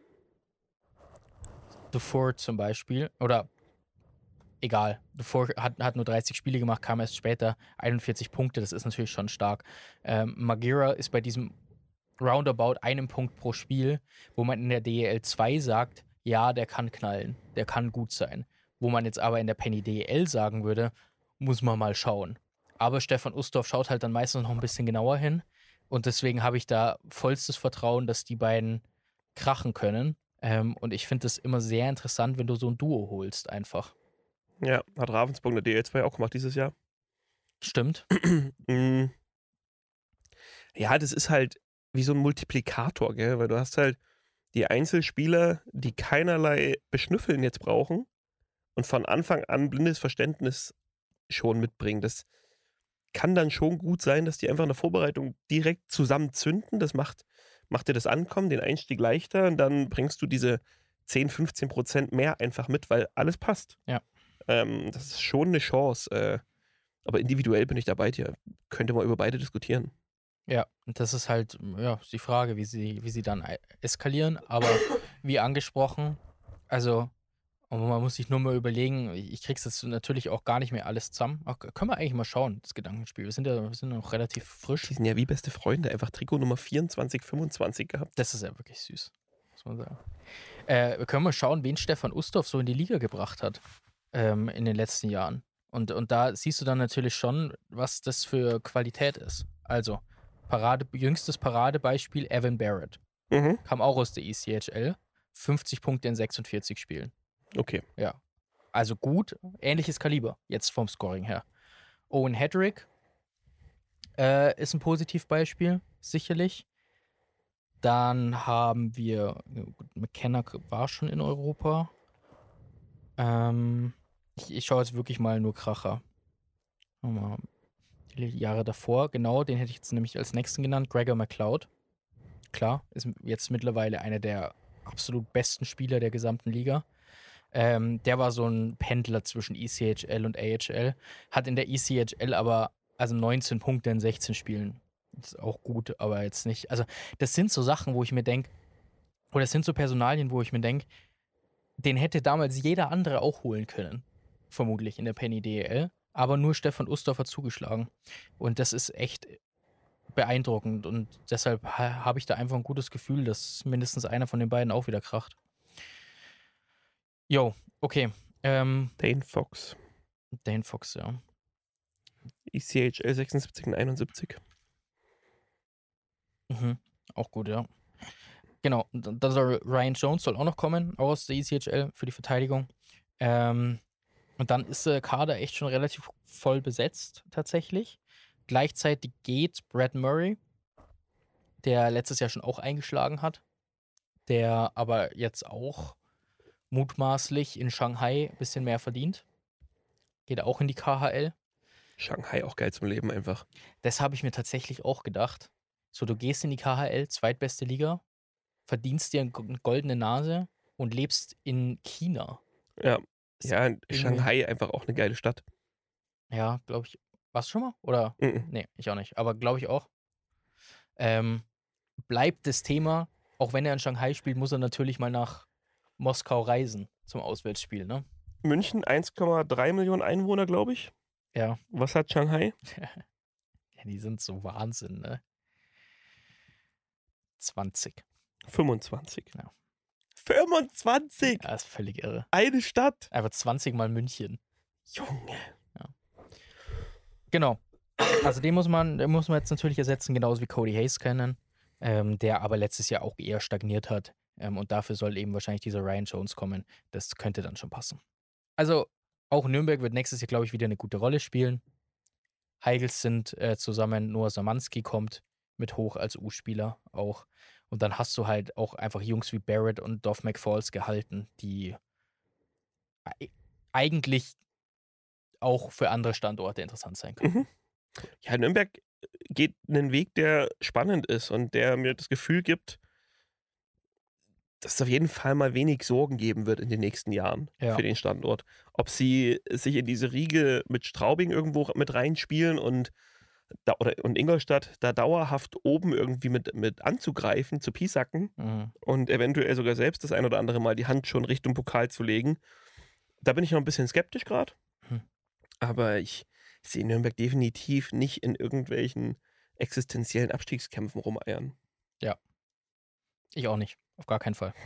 Dufour zum Beispiel, oder egal, Dufour hat, hat nur dreißig Spiele gemacht, kam erst später, einundvierzig Punkte, das ist natürlich schon stark. Ähm, Magira ist bei diesem Roundabout einem Punkt pro Spiel, wo man in der D E L zwei sagt, ja, der kann knallen, der kann gut sein. Wo man jetzt aber in der Penny D E L sagen würde, muss man mal schauen. Aber Stefan Ustorf schaut halt dann meistens noch ein bisschen genauer hin und deswegen habe ich da vollstes Vertrauen, dass die beiden krachen können. Ähm, und ich finde es immer sehr interessant, wenn du so ein Duo holst einfach. Ja, hat Ravensburg in der D L zwei auch gemacht dieses Jahr. Stimmt. Mm. Ja, das ist halt wie so ein Multiplikator, gell? Weil du hast halt die Einzelspieler, die keinerlei Beschnüffeln jetzt brauchen und von Anfang an blindes Verständnis schon mitbringen. Das kann dann schon gut sein, dass die einfach in der Vorbereitung direkt zusammen zünden. Das macht, macht dir das Ankommen, den Einstieg leichter und dann bringst du diese zehn, fünfzehn Prozent mehr einfach mit, weil alles passt. Ja. Ähm, das ist schon eine Chance. Äh, aber individuell bin ich da bei dir. Könnte man über beide diskutieren. Ja, und das ist halt ja, die Frage, wie sie, wie sie dann e- eskalieren. Aber wie angesprochen, also und man muss sich nur mal überlegen, ich krieg's jetzt natürlich auch gar nicht mehr alles zusammen. Auch, können wir eigentlich mal schauen, das Gedankenspiel. Wir sind ja, wir sind ja noch relativ frisch. Die sind ja wie beste Freunde. Einfach Trikot Nummer vierundzwanzig, fünfundzwanzig gehabt. Das ist ja wirklich süß, muss man sagen. Äh, wir können mal schauen, wen Stefan Ustorf so in die Liga gebracht hat ähm, in den letzten Jahren. Und, und da siehst du dann natürlich schon, was das für Qualität ist. Also, Parade, jüngstes Paradebeispiel, Evan Barrett. Mhm. Kam auch aus der E C H L. fünfzig Punkte in sechsundvierzig Spielen. Okay. Ja. Also gut, ähnliches Kaliber, jetzt vom Scoring her. Owen Hedrick äh, ist ein Positivbeispiel, sicherlich. Dann haben wir, McKenna war schon in Europa. Ähm, ich, ich schaue jetzt wirklich mal nur Kracher. Mal die Jahre davor, genau, den hätte ich jetzt nämlich als nächsten genannt, Gregor McLeod. Klar, ist jetzt mittlerweile einer der absolut besten Spieler der gesamten Liga. Ähm, der war so ein Pendler zwischen E C H L und A H L. Hat in der E C H L aber also neunzehn Punkte in sechzehn Spielen. Das ist auch gut, aber jetzt nicht. Also, das sind so Sachen, wo ich mir denke, oder das sind so Personalien, wo ich mir denke, den hätte damals jeder andere auch holen können. Vermutlich in der Penny D E L. Aber nur Stefan Ustorf hat zugeschlagen. Und das ist echt beeindruckend. Und deshalb ha- habe ich da einfach ein gutes Gefühl, dass mindestens einer von den beiden auch wieder kracht. Jo, okay. Ähm, Dane Fox. Dane Fox, ja. E C H L sechsundsiebzig und einundsiebzig. Mhm. Auch gut, ja. Genau, und dann soll Ryan Jones soll auch noch kommen aus der E C H L für die Verteidigung. Ähm, und dann ist der Kader echt schon relativ voll besetzt, tatsächlich. Gleichzeitig geht Brad Murray, der letztes Jahr schon auch eingeschlagen hat, der aber jetzt auch mutmaßlich in Shanghai ein bisschen mehr verdient. Geht auch in die K H L. Shanghai auch geil zum Leben einfach. Das habe ich mir tatsächlich auch gedacht. So, du gehst in die K H L, zweitbeste Liga, verdienst dir eine goldene Nase und lebst in China. Ja, Ist ja irgendwie- Shanghai einfach auch eine geile Stadt. Ja, glaube ich. Warst du schon mal? Oder? Mhm. Nee, ich auch nicht. Aber glaube ich auch. Ähm, bleibt das Thema, auch wenn er in Shanghai spielt, muss er natürlich mal nach Moskau reisen zum Auswärtsspiel, ne? München, eins Komma drei Millionen Einwohner, glaube ich. Ja. Was hat Shanghai? Ja, die sind so Wahnsinn, ne? zwanzig. fünfundzwanzig. Ja. fünfundzwanzig! Ja, ist völlig irre. Eine Stadt! Einfach zwanzig mal München. Junge. Genau. Also den muss man, den muss man jetzt natürlich ersetzen, genauso wie Cody Hayes kennen, ähm, der aber letztes Jahr auch eher stagniert hat. Ähm, und dafür soll eben wahrscheinlich dieser Ryan Jones kommen. Das könnte dann schon passen. Also auch Nürnberg wird nächstes Jahr, glaube ich, wieder eine gute Rolle spielen. Heigls sind äh, zusammen, Noah Samanski kommt mit hoch als U-Spieler auch. Und dann hast du halt auch einfach Jungs wie Barrett und Dov McFalls gehalten, die e- eigentlich auch für andere Standorte interessant sein können. Mhm. Ja, Nürnberg geht einen Weg, der spannend ist und der mir das Gefühl gibt, dass es auf jeden Fall mal wenig Sorgen geben wird in den nächsten Jahren Ja. für den Standort. Ob sie sich in diese Riege mit Straubing irgendwo mit reinspielen und, da, oder, und Ingolstadt da dauerhaft oben irgendwie mit, mit anzugreifen, zu piesacken Mhm. und eventuell sogar selbst das ein oder andere Mal die Hand schon Richtung Pokal zu legen. Da bin ich noch ein bisschen skeptisch gerade. Hm. Aber ich sehe Nürnberg definitiv nicht in irgendwelchen existenziellen Abstiegskämpfen rumeiern. Ich auch nicht. Auf gar keinen Fall.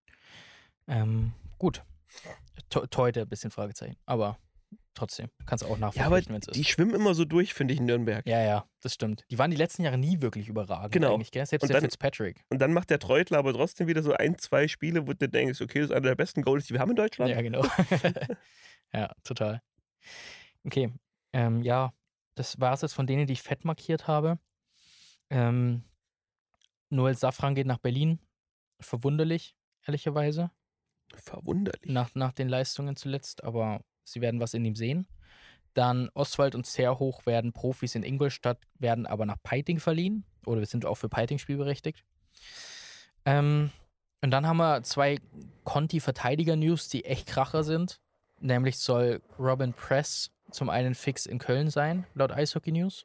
Ähm, gut. To- Heute ein bisschen Fragezeichen. Aber trotzdem. Kannst auch Ja, aber nachvollziehen, wenn es die ist. schwimmen immer so durch, finde ich, in Nürnberg. Ja, ja, das stimmt. Die waren die letzten Jahre nie wirklich überragend Genau. eigentlich, gell? Selbst Und der dann- Fitzpatrick. Und dann macht der Treutler aber trotzdem wieder so ein, zwei Spiele, wo du denkst, okay, das ist einer der besten Goals, die wir haben in Deutschland. Ja, genau. Ja, total. Okay. Ähm, ja, das war es jetzt von denen, die ich fett markiert habe. Ähm, Noel Safran geht nach Berlin. Verwunderlich, ehrlicherweise. Verwunderlich. Nach, nach den Leistungen zuletzt, aber sie werden was in ihm sehen. Dann Oswald und Zerhoch werden Profis in Ingolstadt, werden aber nach Peiting verliehen. Oder wir sind auch für Peiting spielberechtigt. Ähm, und dann haben wir zwei Conti-Verteidiger-News, die echt Kracher sind. Nämlich soll Robin Press zum einen fix in Köln sein, laut Eishockey News.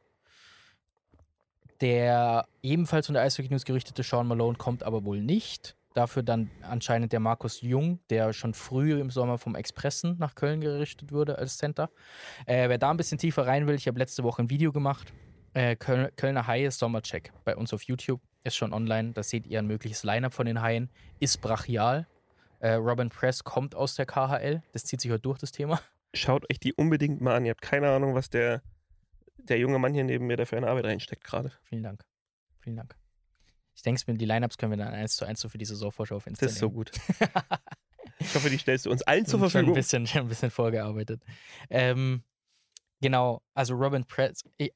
Der ebenfalls von der Eishockey News gerüchtete Sean Malone kommt aber wohl nicht. Dafür dann anscheinend der Markus Jung, der schon früh im Sommer vom Expressen nach Köln gerichtet wurde als Center. Äh, wer da ein bisschen tiefer rein will, ich habe letzte Woche ein Video gemacht. Äh, Köl- Kölner Haie Sommercheck bei uns auf YouTube. Ist schon online. Da seht ihr ein mögliches Lineup von den Haien. Ist brachial. Äh, Robin Press kommt aus der K H L. Das zieht sich heute durch, das Thema. Schaut euch die unbedingt mal an. Ihr habt keine Ahnung, was der, der junge Mann hier neben mir da für eine Arbeit reinsteckt gerade. Vielen Dank. Vielen Dank. Ich denke, die Lineups können wir dann eins zu eins so für die Saisonvorschau auf Insta Das ist so nehmen. gut. Ich hoffe, die stellst du uns allen zur Schon ein Verfügung. bisschen, schon ein bisschen vorgearbeitet. Ähm, genau, also Robin Press. Ich,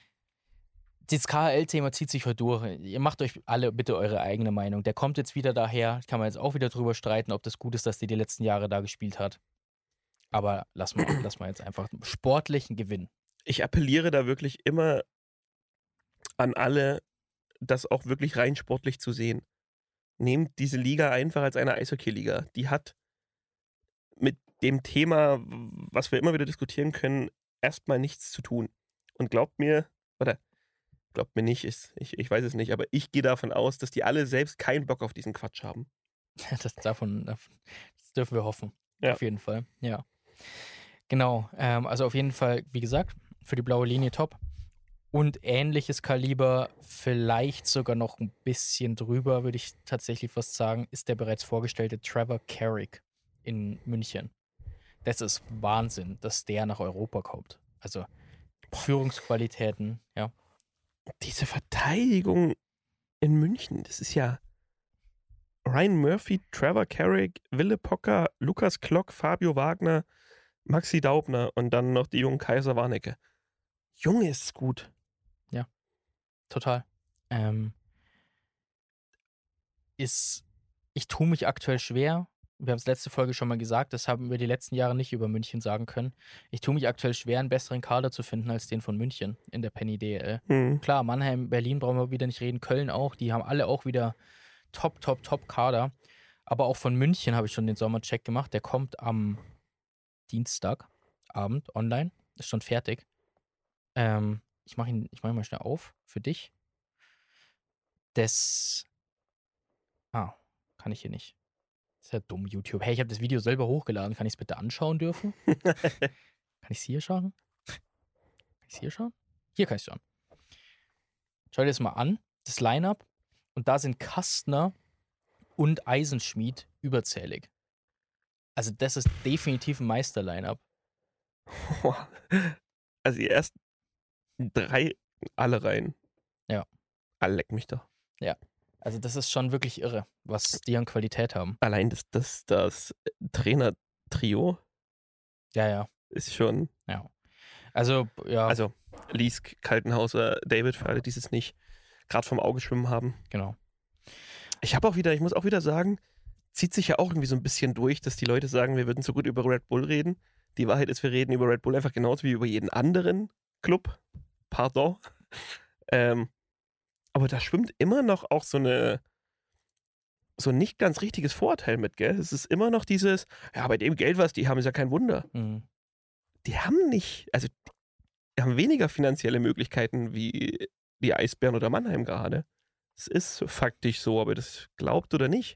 das K H L-Thema zieht sich heute durch. Ihr macht euch alle bitte eure eigene Meinung. Der kommt jetzt wieder daher. Kann man jetzt auch wieder drüber streiten, ob das gut ist, dass der die letzten Jahre da gespielt hat. Aber lass mal, lass mal jetzt einfach sportlichen Gewinn. Ich appelliere da wirklich immer an alle, das auch wirklich rein sportlich zu sehen. Nehmt diese Liga einfach als eine Eishockey-Liga. Die hat mit dem Thema, was wir immer wieder diskutieren können, erstmal nichts zu tun. Und glaubt mir, oder glaubt mir nicht, ist, ich, ich weiß es nicht, aber ich gehe davon aus, dass die alle selbst keinen Bock auf diesen Quatsch haben. Das, davon, das dürfen wir hoffen. Ja. Auf jeden Fall, ja. Genau, ähm, also auf jeden Fall, wie gesagt, für die blaue Linie top. Und ähnliches Kaliber, vielleicht sogar noch ein bisschen drüber, würde ich tatsächlich fast sagen, ist der bereits vorgestellte Trevor Carrick in München. Das ist Wahnsinn, dass der nach Europa kommt. Also Führungsqualitäten, ja. Diese Verteidigung in München, das ist ja Ryan Murphy, Trevor Carrick, Wille Pocker, Lukas Klock, Fabio Wagner, Maxi Daubner und dann noch die jungen Kaiser Warnecke. Junge, ist es gut. Total. Ähm, ist, ich tue mich aktuell schwer. Wir haben es letzte Folge schon mal gesagt, das haben wir die letzten Jahre nicht über München sagen können. Ich tue mich aktuell schwer, einen besseren Kader zu finden als den von München in der Penny D L. Hm. Klar, Mannheim, Berlin brauchen wir wieder nicht reden, Köln auch, die haben alle auch wieder top, top, top Kader. Aber auch von München habe ich schon den Sommercheck gemacht. Der kommt am Dienstagabend online, ist schon fertig. Ähm, ich mache ihn, ich mache ihn mal schnell auf für dich. des... Ah, kann ich hier nicht. Das ist ja dumm, YouTube. Hey, ich habe das Video selber hochgeladen. Kann ich es bitte anschauen dürfen? Kann ich es hier schauen? Kann ich es hier schauen? Hier kann ich es schauen. Schau dir das mal an, das Line-Up. Und da sind Kastner und Eisenschmied überzählig. Also das ist definitiv ein Meister-Line-Up. Also die ersten drei, alle rein. Ja. Alle leck mich doch. Also das ist schon wirklich irre, was die an Qualität haben. Allein das, das, das Trainer-Trio Ja, ja, ist schon... ja. Also, ja, Also Liesk, Kaltenhauser, David, für alle, die es nicht gerade vom Auge schwimmen haben. genau. Ich habe auch wieder, ich muss auch wieder sagen, zieht sich ja auch irgendwie so ein bisschen durch, dass die Leute sagen, wir würden so gut über Red Bull reden. Die Wahrheit ist, wir reden über Red Bull einfach genauso wie über jeden anderen Club. Pardon. Ähm, aber da schwimmt immer noch auch so eine so ein nicht ganz richtiges Vorurteil mit, gell? Es ist immer noch dieses, ja, bei dem Geld, was die haben, ist ja kein Wunder. Mhm. Die haben nicht, also die haben weniger finanzielle Möglichkeiten wie die Eisbären oder Mannheim gerade. Es ist faktisch so, ob ihr das glaubt oder nicht.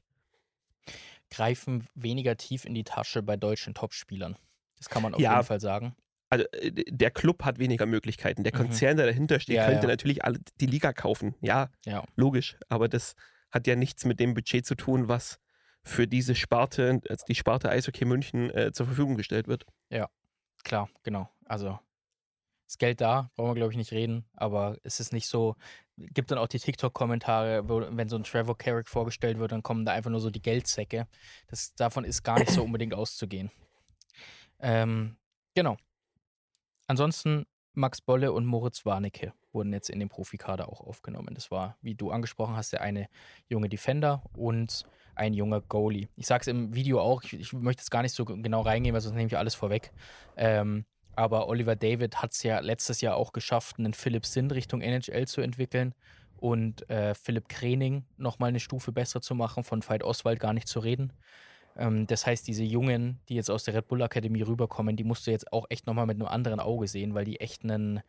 Greifen weniger tief in die Tasche bei deutschen Topspielern. Das kann man auf Ja. jeden Fall sagen. Also äh, der Club hat weniger Möglichkeiten. Der Mhm. Konzern, der dahinter steht, Ja, könnte ja. natürlich alle die Liga kaufen. Ja, Ja, logisch. Aber das hat ja nichts mit dem Budget zu tun, was für diese Sparte, also die Sparte Eishockey München, äh, zur Verfügung gestellt wird. klar, genau. Also ist Geld da, brauchen wir glaube ich nicht reden, aber es ist nicht so, gibt dann auch die TikTok-Kommentare, wo, wenn so ein Trevor Carrick vorgestellt wird, dann kommen da einfach nur so die Geldsäcke. Das, davon ist gar nicht so unbedingt auszugehen. Ähm, genau. Ansonsten Max Bolle und Moritz Warnecke wurden jetzt in den Profikader auch aufgenommen. Das war, wie du angesprochen hast, der eine junge Defender und ein junger Goalie. Ich sage es im Video auch, ich, ich möchte jetzt gar nicht so genau reingehen, weil sonst nehme ich alles vorweg. Ähm, aber Oliver David hat es ja letztes Jahr auch geschafft, einen Philipp Sinn Richtung N H L zu entwickeln und äh, Philipp Krening nochmal eine Stufe besser zu machen, von Veit Oswald gar nicht zu reden. Ähm, das heißt, diese Jungen, die jetzt aus der Red Bull Akademie rüberkommen, die musst du jetzt auch echt nochmal mit einem anderen Auge sehen, weil die echt einen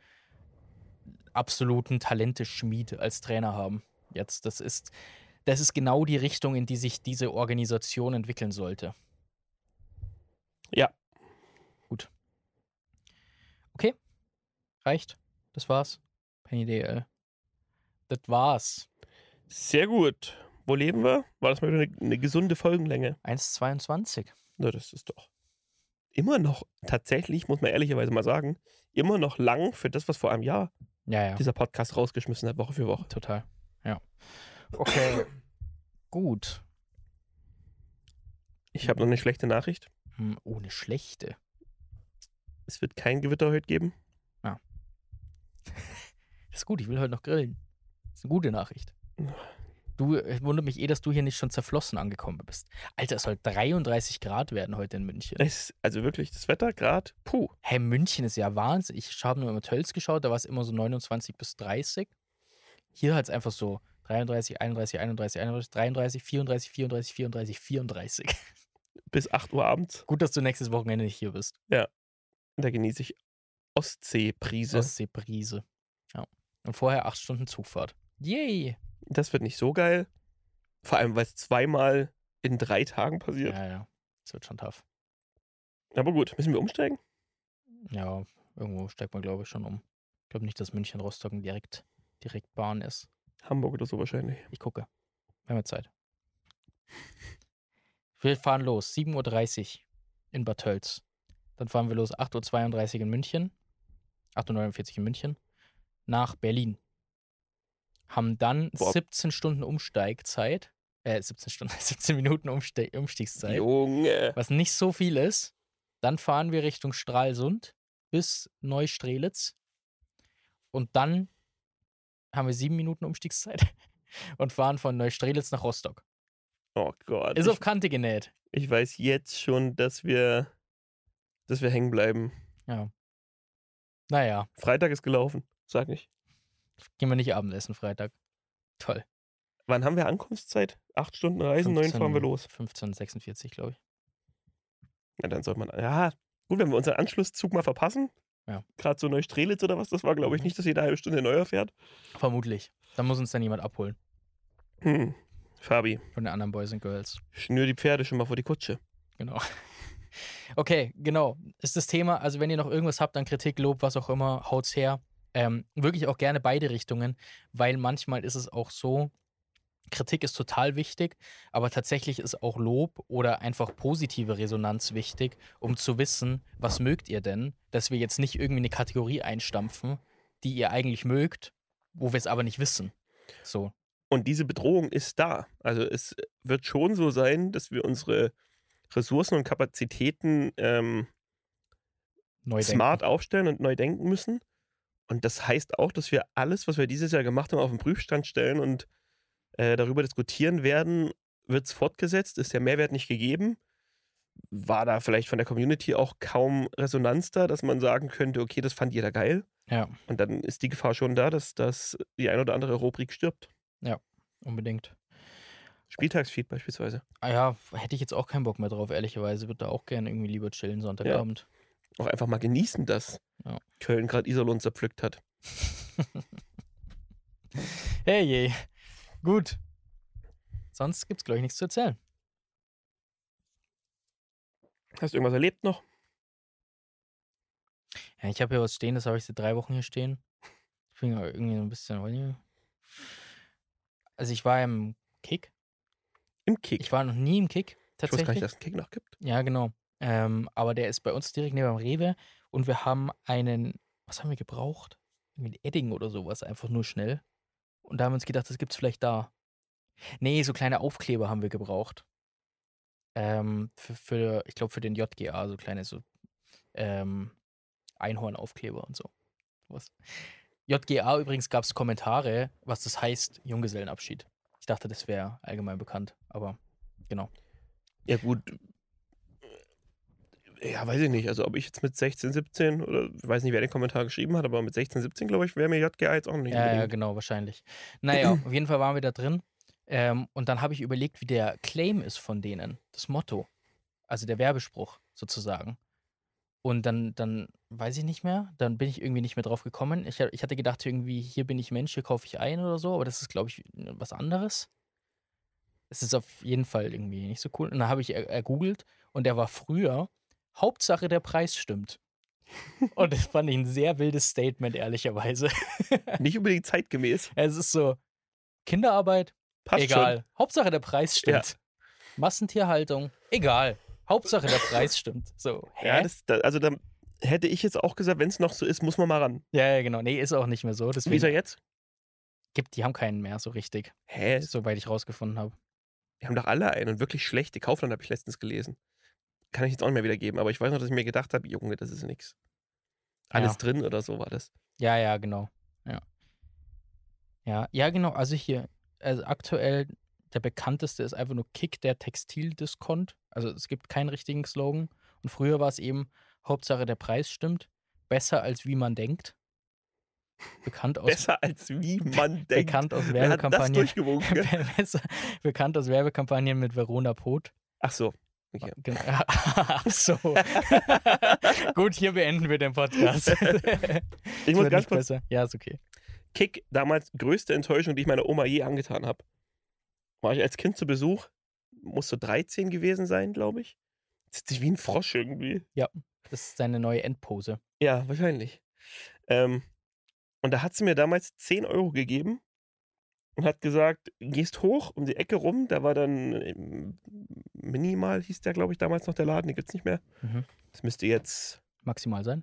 absoluten Talenteschmied als Trainer haben. Jetzt, das ist, das ist genau die Richtung, in die sich diese Organisation entwickeln sollte. Ja. Gut. Okay. Reicht. Das war's. Penny D L. Das war's. Sehr gut. Wo leben wir? War das mal wieder eine, eine gesunde Folgenlänge? eins zweiundzwanzig. Na, das ist doch immer noch, tatsächlich, muss man ehrlicherweise mal sagen, immer noch lang für das, was vor einem Jahr Ja, ja. dieser Podcast rausgeschmissen hat, Woche für Woche. Total. Ja. Okay. Gut. Ich habe noch eine schlechte Nachricht. Hm, oh, eine schlechte. Es wird kein Gewitter heute geben. Das ist gut, ich will heute noch grillen. Das ist eine gute Nachricht. Du, äh, wundert mich eh, dass du hier nicht schon zerflossen angekommen bist. Alter, es soll dreiunddreißig Grad werden heute in München. Es, also wirklich, das Wetter gerade, puh. Hey, München ist ja Wahnsinn. Ich habe nur immer Tölz geschaut, da war es immer so neunundzwanzig bis dreißig. Hier halt einfach so dreiunddreißig, einunddreißig, einunddreißig, einunddreißig, dreiunddreißig, vierunddreißig, vierunddreißig, vierunddreißig, vierunddreißig. Bis acht Uhr abends. Gut, dass du nächstes Wochenende nicht hier bist. Da genieße ich Ostseebrise. Ostseebrise. Ja. Und vorher acht Stunden Zugfahrt. Yay! Das wird nicht so geil. Vor allem, weil es zweimal in drei Tagen passiert. Ja, ja. Das wird schon tough. Aber gut, müssen wir umsteigen? Ja, irgendwo steigt man, glaube ich, schon um. Ich glaube nicht, dass München-Rostock direkt, direkt Bahn ist. Hamburg oder so wahrscheinlich. Ich gucke. Wir haben ja Zeit. Wir fahren los. sieben Uhr dreißig in Bad Tölz. Dann fahren wir los. acht Uhr zweiunddreißig in München. acht Uhr neunundvierzig in München. Nach Berlin. Haben dann Boah. siebzehn Stunden Umsteigzeit. Äh, siebzehn Stunden, siebzehn Minuten Umste Umstiegszeit. Junge. Was nicht so viel ist. Dann fahren wir Richtung Stralsund bis Neustrelitz. Und dann haben wir sieben Minuten Umstiegszeit und fahren von Neustrelitz nach Rostock. Oh Gott. Ist ich, auf Kante genäht. ich weiß jetzt schon, dass wir, dass wir hängen bleiben. Ja. Naja, Freitag ist gelaufen, sag ich. gehen wir nicht Abendessen Freitag. Toll. Wann haben wir Ankunftszeit? Acht Stunden Reisen, neun fahren wir los. fünfzehn sechsundvierzig, glaube ich. Na, dann sollte man, ja, gut, wenn wir unseren Anschlusszug mal verpassen. Ja. Gerade so Neustrelitz oder was, das war, glaube ich, Mhm. nicht, dass jede halbe Stunde neuer fährt. Vermutlich. Da muss uns dann jemand abholen. Hm. Fabi, von den anderen Boys and Girls. schnür die Pferde schon mal vor die Kutsche. Genau. Okay, genau. Ist das Thema. Also, wenn ihr noch irgendwas habt an Kritik, Lob, was auch immer, haut's her. Ähm, wirklich auch gerne beide Richtungen, weil manchmal ist es auch so, Kritik ist total wichtig, aber tatsächlich ist auch Lob oder einfach positive Resonanz wichtig, um zu wissen, was mögt ihr denn, dass wir jetzt nicht irgendwie eine Kategorie einstampfen, die ihr eigentlich mögt, wo wir es aber nicht wissen. So. Und diese Bedrohung ist da. Also es wird schon so sein, dass wir unsere Ressourcen und Kapazitäten ähm, Neu smart aufstellen und neu denken müssen. Und das heißt auch, dass wir alles, was wir dieses Jahr gemacht haben, auf den Prüfstand stellen und äh, darüber diskutieren werden. Wird es fortgesetzt? Ist der Mehrwert nicht gegeben? War da vielleicht von der Community auch kaum Resonanz da, dass man sagen könnte, okay, das fand jeder geil? Ja, Und dann ist die Gefahr schon da, dass, dass die ein oder andere Rubrik stirbt. unbedingt. Spieltagsfeed beispielsweise. Ah ja, hätte ich jetzt auch keinen Bock mehr drauf, ehrlicherweise. Würde da auch gerne irgendwie lieber chillen Sonntagabend. Auch einfach mal genießen, dass Ja. Köln gerade Iserlohn zerpflückt hat. Hey je. Gut. Sonst gibt's, glaube ich, nichts zu erzählen. Hast du irgendwas erlebt noch? Ja, ich habe hier was stehen, das habe ich seit drei Wochen hier stehen. Ich bin ja irgendwie so ein bisschen. weiß nicht. Also ich war im Kick. Im Kick. Ich war noch nie im Kick, Ich wusste gar tatsächlich. nicht, dass es einen Kick noch gibt. Ja, genau. Ähm, aber der ist bei uns direkt neben dem Rewe und wir haben einen, was haben wir gebraucht? Irgendwie Edding oder sowas, einfach nur schnell. Und da haben wir uns gedacht, das gibt's vielleicht da. Nee, so kleine Aufkleber haben wir gebraucht. Ähm, für, für ich glaube, für den J G A, so kleine so ähm, Einhornaufkleber und so. Was. J G A übrigens gab es Kommentare, was das heißt, Junggesellenabschied. Ich dachte, das wäre allgemein bekannt, aber genau. Ja, gut. Ja, weiß ich nicht. Also, ob ich jetzt mit sechzehn, siebzehn oder ich weiß nicht, wer den Kommentar geschrieben hat, aber mit sechzehn, siebzehn, glaube ich, wäre mir J G A jetzt auch noch nicht Ja, ja, unbedingt. genau, wahrscheinlich. Naja, auf jeden Fall waren wir da drin. Ähm, und dann habe ich überlegt, wie der Claim ist von denen, das Motto. Also der Werbespruch sozusagen. Und dann, dann weiß ich nicht mehr, dann bin ich irgendwie nicht mehr drauf gekommen. Ich, ich hatte gedacht, irgendwie, hier bin ich Mensch, hier kaufe ich ein oder so, aber das ist, glaube ich, was anderes. Es ist auf jeden Fall irgendwie nicht so cool. Und dann habe ich er- ergoogelt und der war früher, Hauptsache der Preis stimmt. Und das fand ich ein sehr wildes Statement, ehrlicherweise. Nicht unbedingt zeitgemäß. Es ist so, Kinderarbeit, Passt egal. Hauptsache der Preis stimmt. Massentierhaltung, egal. Hauptsache der Preis stimmt. So, schon. hä? Ja, das, da, also da hätte ich jetzt auch gesagt, wenn es noch so ist, muss man mal ran. Ja, ja, genau. Nee, ist auch nicht mehr so. Wie ist er Deswegen jetzt? gibt, die haben keinen mehr so richtig, Hä? soweit ich rausgefunden habe. Die haben doch alle einen und wirklich schlechte. Kaufland habe ich letztens gelesen. Kann ich jetzt auch nicht mehr wiedergeben, aber ich weiß noch, dass ich mir gedacht habe, Junge, das ist nix. Alles Ja. drin oder so war das. Ja, ja, genau. Ja. Ja, ja, genau. Also hier, also aktuell der bekannteste ist einfach nur Kick, der Textildiskont. Also es gibt keinen richtigen Slogan. Und früher war es eben Hauptsache der Preis stimmt. Besser als wie man denkt. Bekannt aus, Besser als wie man denkt. bekannt aus Wer hat das Werbekampagnen. durchgewunken? Besser, bekannt aus Werbekampagnen mit Verona Poth. Ach so. Okay. Genau. Ach so. Gut, hier beenden wir den Podcast. Ich muss Wird ganz nicht kurz. besser. Ja, ist okay. Kick, damals größte Enttäuschung, die ich meiner Oma je angetan habe. War ich als Kind zu Besuch, muss so dreizehn gewesen sein, glaube ich. Sitzt sich wie ein Frosch irgendwie. Das ist seine neue Endpose. Ja, wahrscheinlich. Ähm, und da hat sie mir damals zehn Euro gegeben und hat gesagt, gehst hoch um die Ecke rum. Da war dann ähm, Minimal, hieß der, glaube ich, damals noch der Laden. Den gibt es nicht mehr. Mhm. Das müsste jetzt Maximal sein.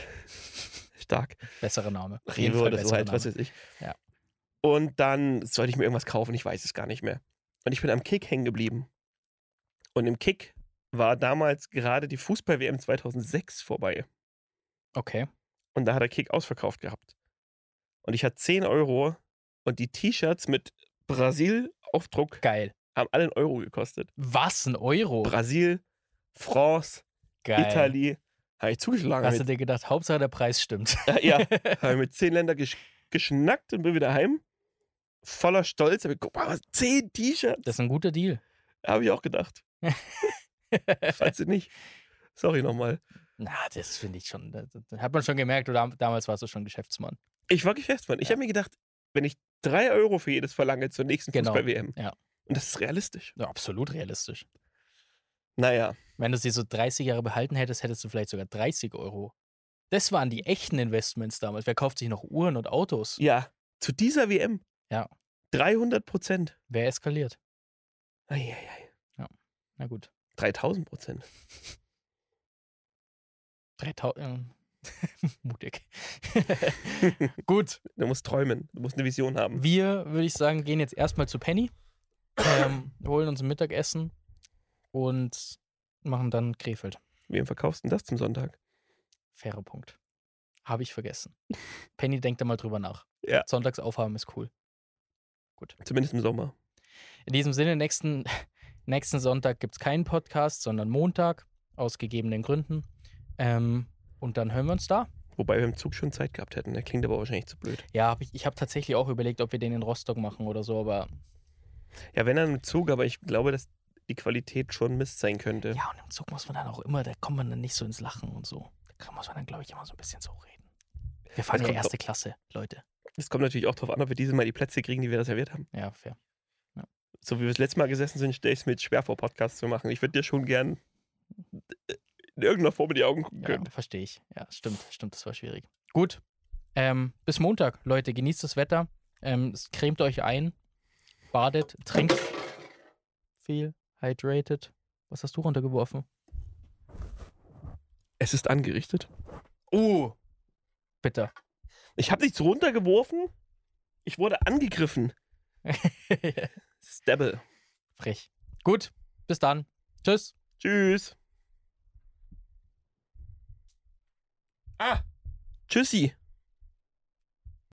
stark. Besserer Name. Auf jeden Rewe Fall oder so besserer halt, was Name. weiß ich. Ja. Und dann sollte ich mir irgendwas kaufen, ich weiß es gar nicht mehr. Und ich bin am Kick hängen geblieben. Und im Kick war damals gerade die Fußball-W M zweitausendsechs vorbei. Okay. Und da hat der Kick ausverkauft gehabt. Und ich hatte zehn Euro und die T-Shirts mit Brasil-Aufdruck Geil. haben alle einen Euro gekostet. Was? Ein Euro? Brasil, France, Geil. Italien. Habe ich zugeschlagen. Hast du Mit, dir gedacht, Hauptsache der Preis stimmt. ja, habe ich mit zehn Ländern gesch geschnackt und bin wieder heim. Voller Stolz. Hab ich, guck mal, was, zehn T-Shirts. Das ist ein guter Deal. Habe ich auch gedacht. Falls du nicht. Sorry nochmal. Na, das finde ich schon. Das, das hat man schon gemerkt, oder damals warst du schon Geschäftsmann. Ich war Geschäftsmann. Ich Ja. habe mir gedacht, wenn ich Drei Euro für jedes Verlangen zur nächsten Genau, Fußball-W M. ja. Und das ist realistisch. Ja, absolut realistisch. Naja. Wenn du sie so dreißig Jahre behalten hättest, hättest du vielleicht sogar dreißig Euro. Das waren die echten Investments damals. Wer kauft sich noch Uhren und Autos? Ja, zu dieser W M. Ja. dreihundert Prozent. Wer eskaliert? Eieiei. Na gut. dreitausend Prozent. dreitausend. Mutig. Gut. Du musst träumen. Du musst eine Vision haben. Wir, würde ich sagen, gehen jetzt erstmal zu Penny, ähm, holen uns ein Mittagessen und machen dann Krefeld. Wem verkaufst du denn das zum Sonntag? Fairer Punkt. Habe ich vergessen. Penny, denkt da mal drüber nach. Ja. Sonntags aufhaben ist cool. Zumindest im Sommer. In diesem Sinne, nächsten, nächsten Sonntag gibt es keinen Podcast, sondern Montag, aus gegebenen Gründen. Ähm, und dann hören wir uns da. Wobei wir im Zug schon Zeit gehabt hätten. Der klingt aber wahrscheinlich zu blöd. Ja, hab ich, ich habe tatsächlich auch überlegt, ob wir den in Rostock machen oder so, aber Ja, wenn dann im Zug, aber ich glaube, dass die Qualität schon Mist sein könnte. ja, und im Zug muss man dann auch immer, da kommt man dann nicht so ins Lachen und so. Da muss man dann, glaube ich, immer so ein bisschen so reden. Wir fahren Das ja kommt erste Klasse, Leute. Es kommt natürlich auch darauf an, ob wir dieses Mal die Plätze kriegen, die wir reserviert haben. Ja, fair. So wie wir das letzte Mal gesessen sind, stelle ich es mir jetzt schwer vor, Podcasts zu machen. Ich würde dir schon gern in irgendeiner Form in die Augen gucken Ja, können. verstehe ich. Ja, stimmt, stimmt, das war schwierig. Gut. Ähm, bis Montag, Leute, genießt das Wetter. Ähm, cremt euch ein, badet, trinkt viel, hydrated. Was hast du runtergeworfen? Es ist angerichtet. Uh, bitter. Ich habe nichts runtergeworfen. Ich wurde angegriffen. Stabble. Frech. Gut, bis dann. Tschüss. Tschüss. Ah. Tschüssi.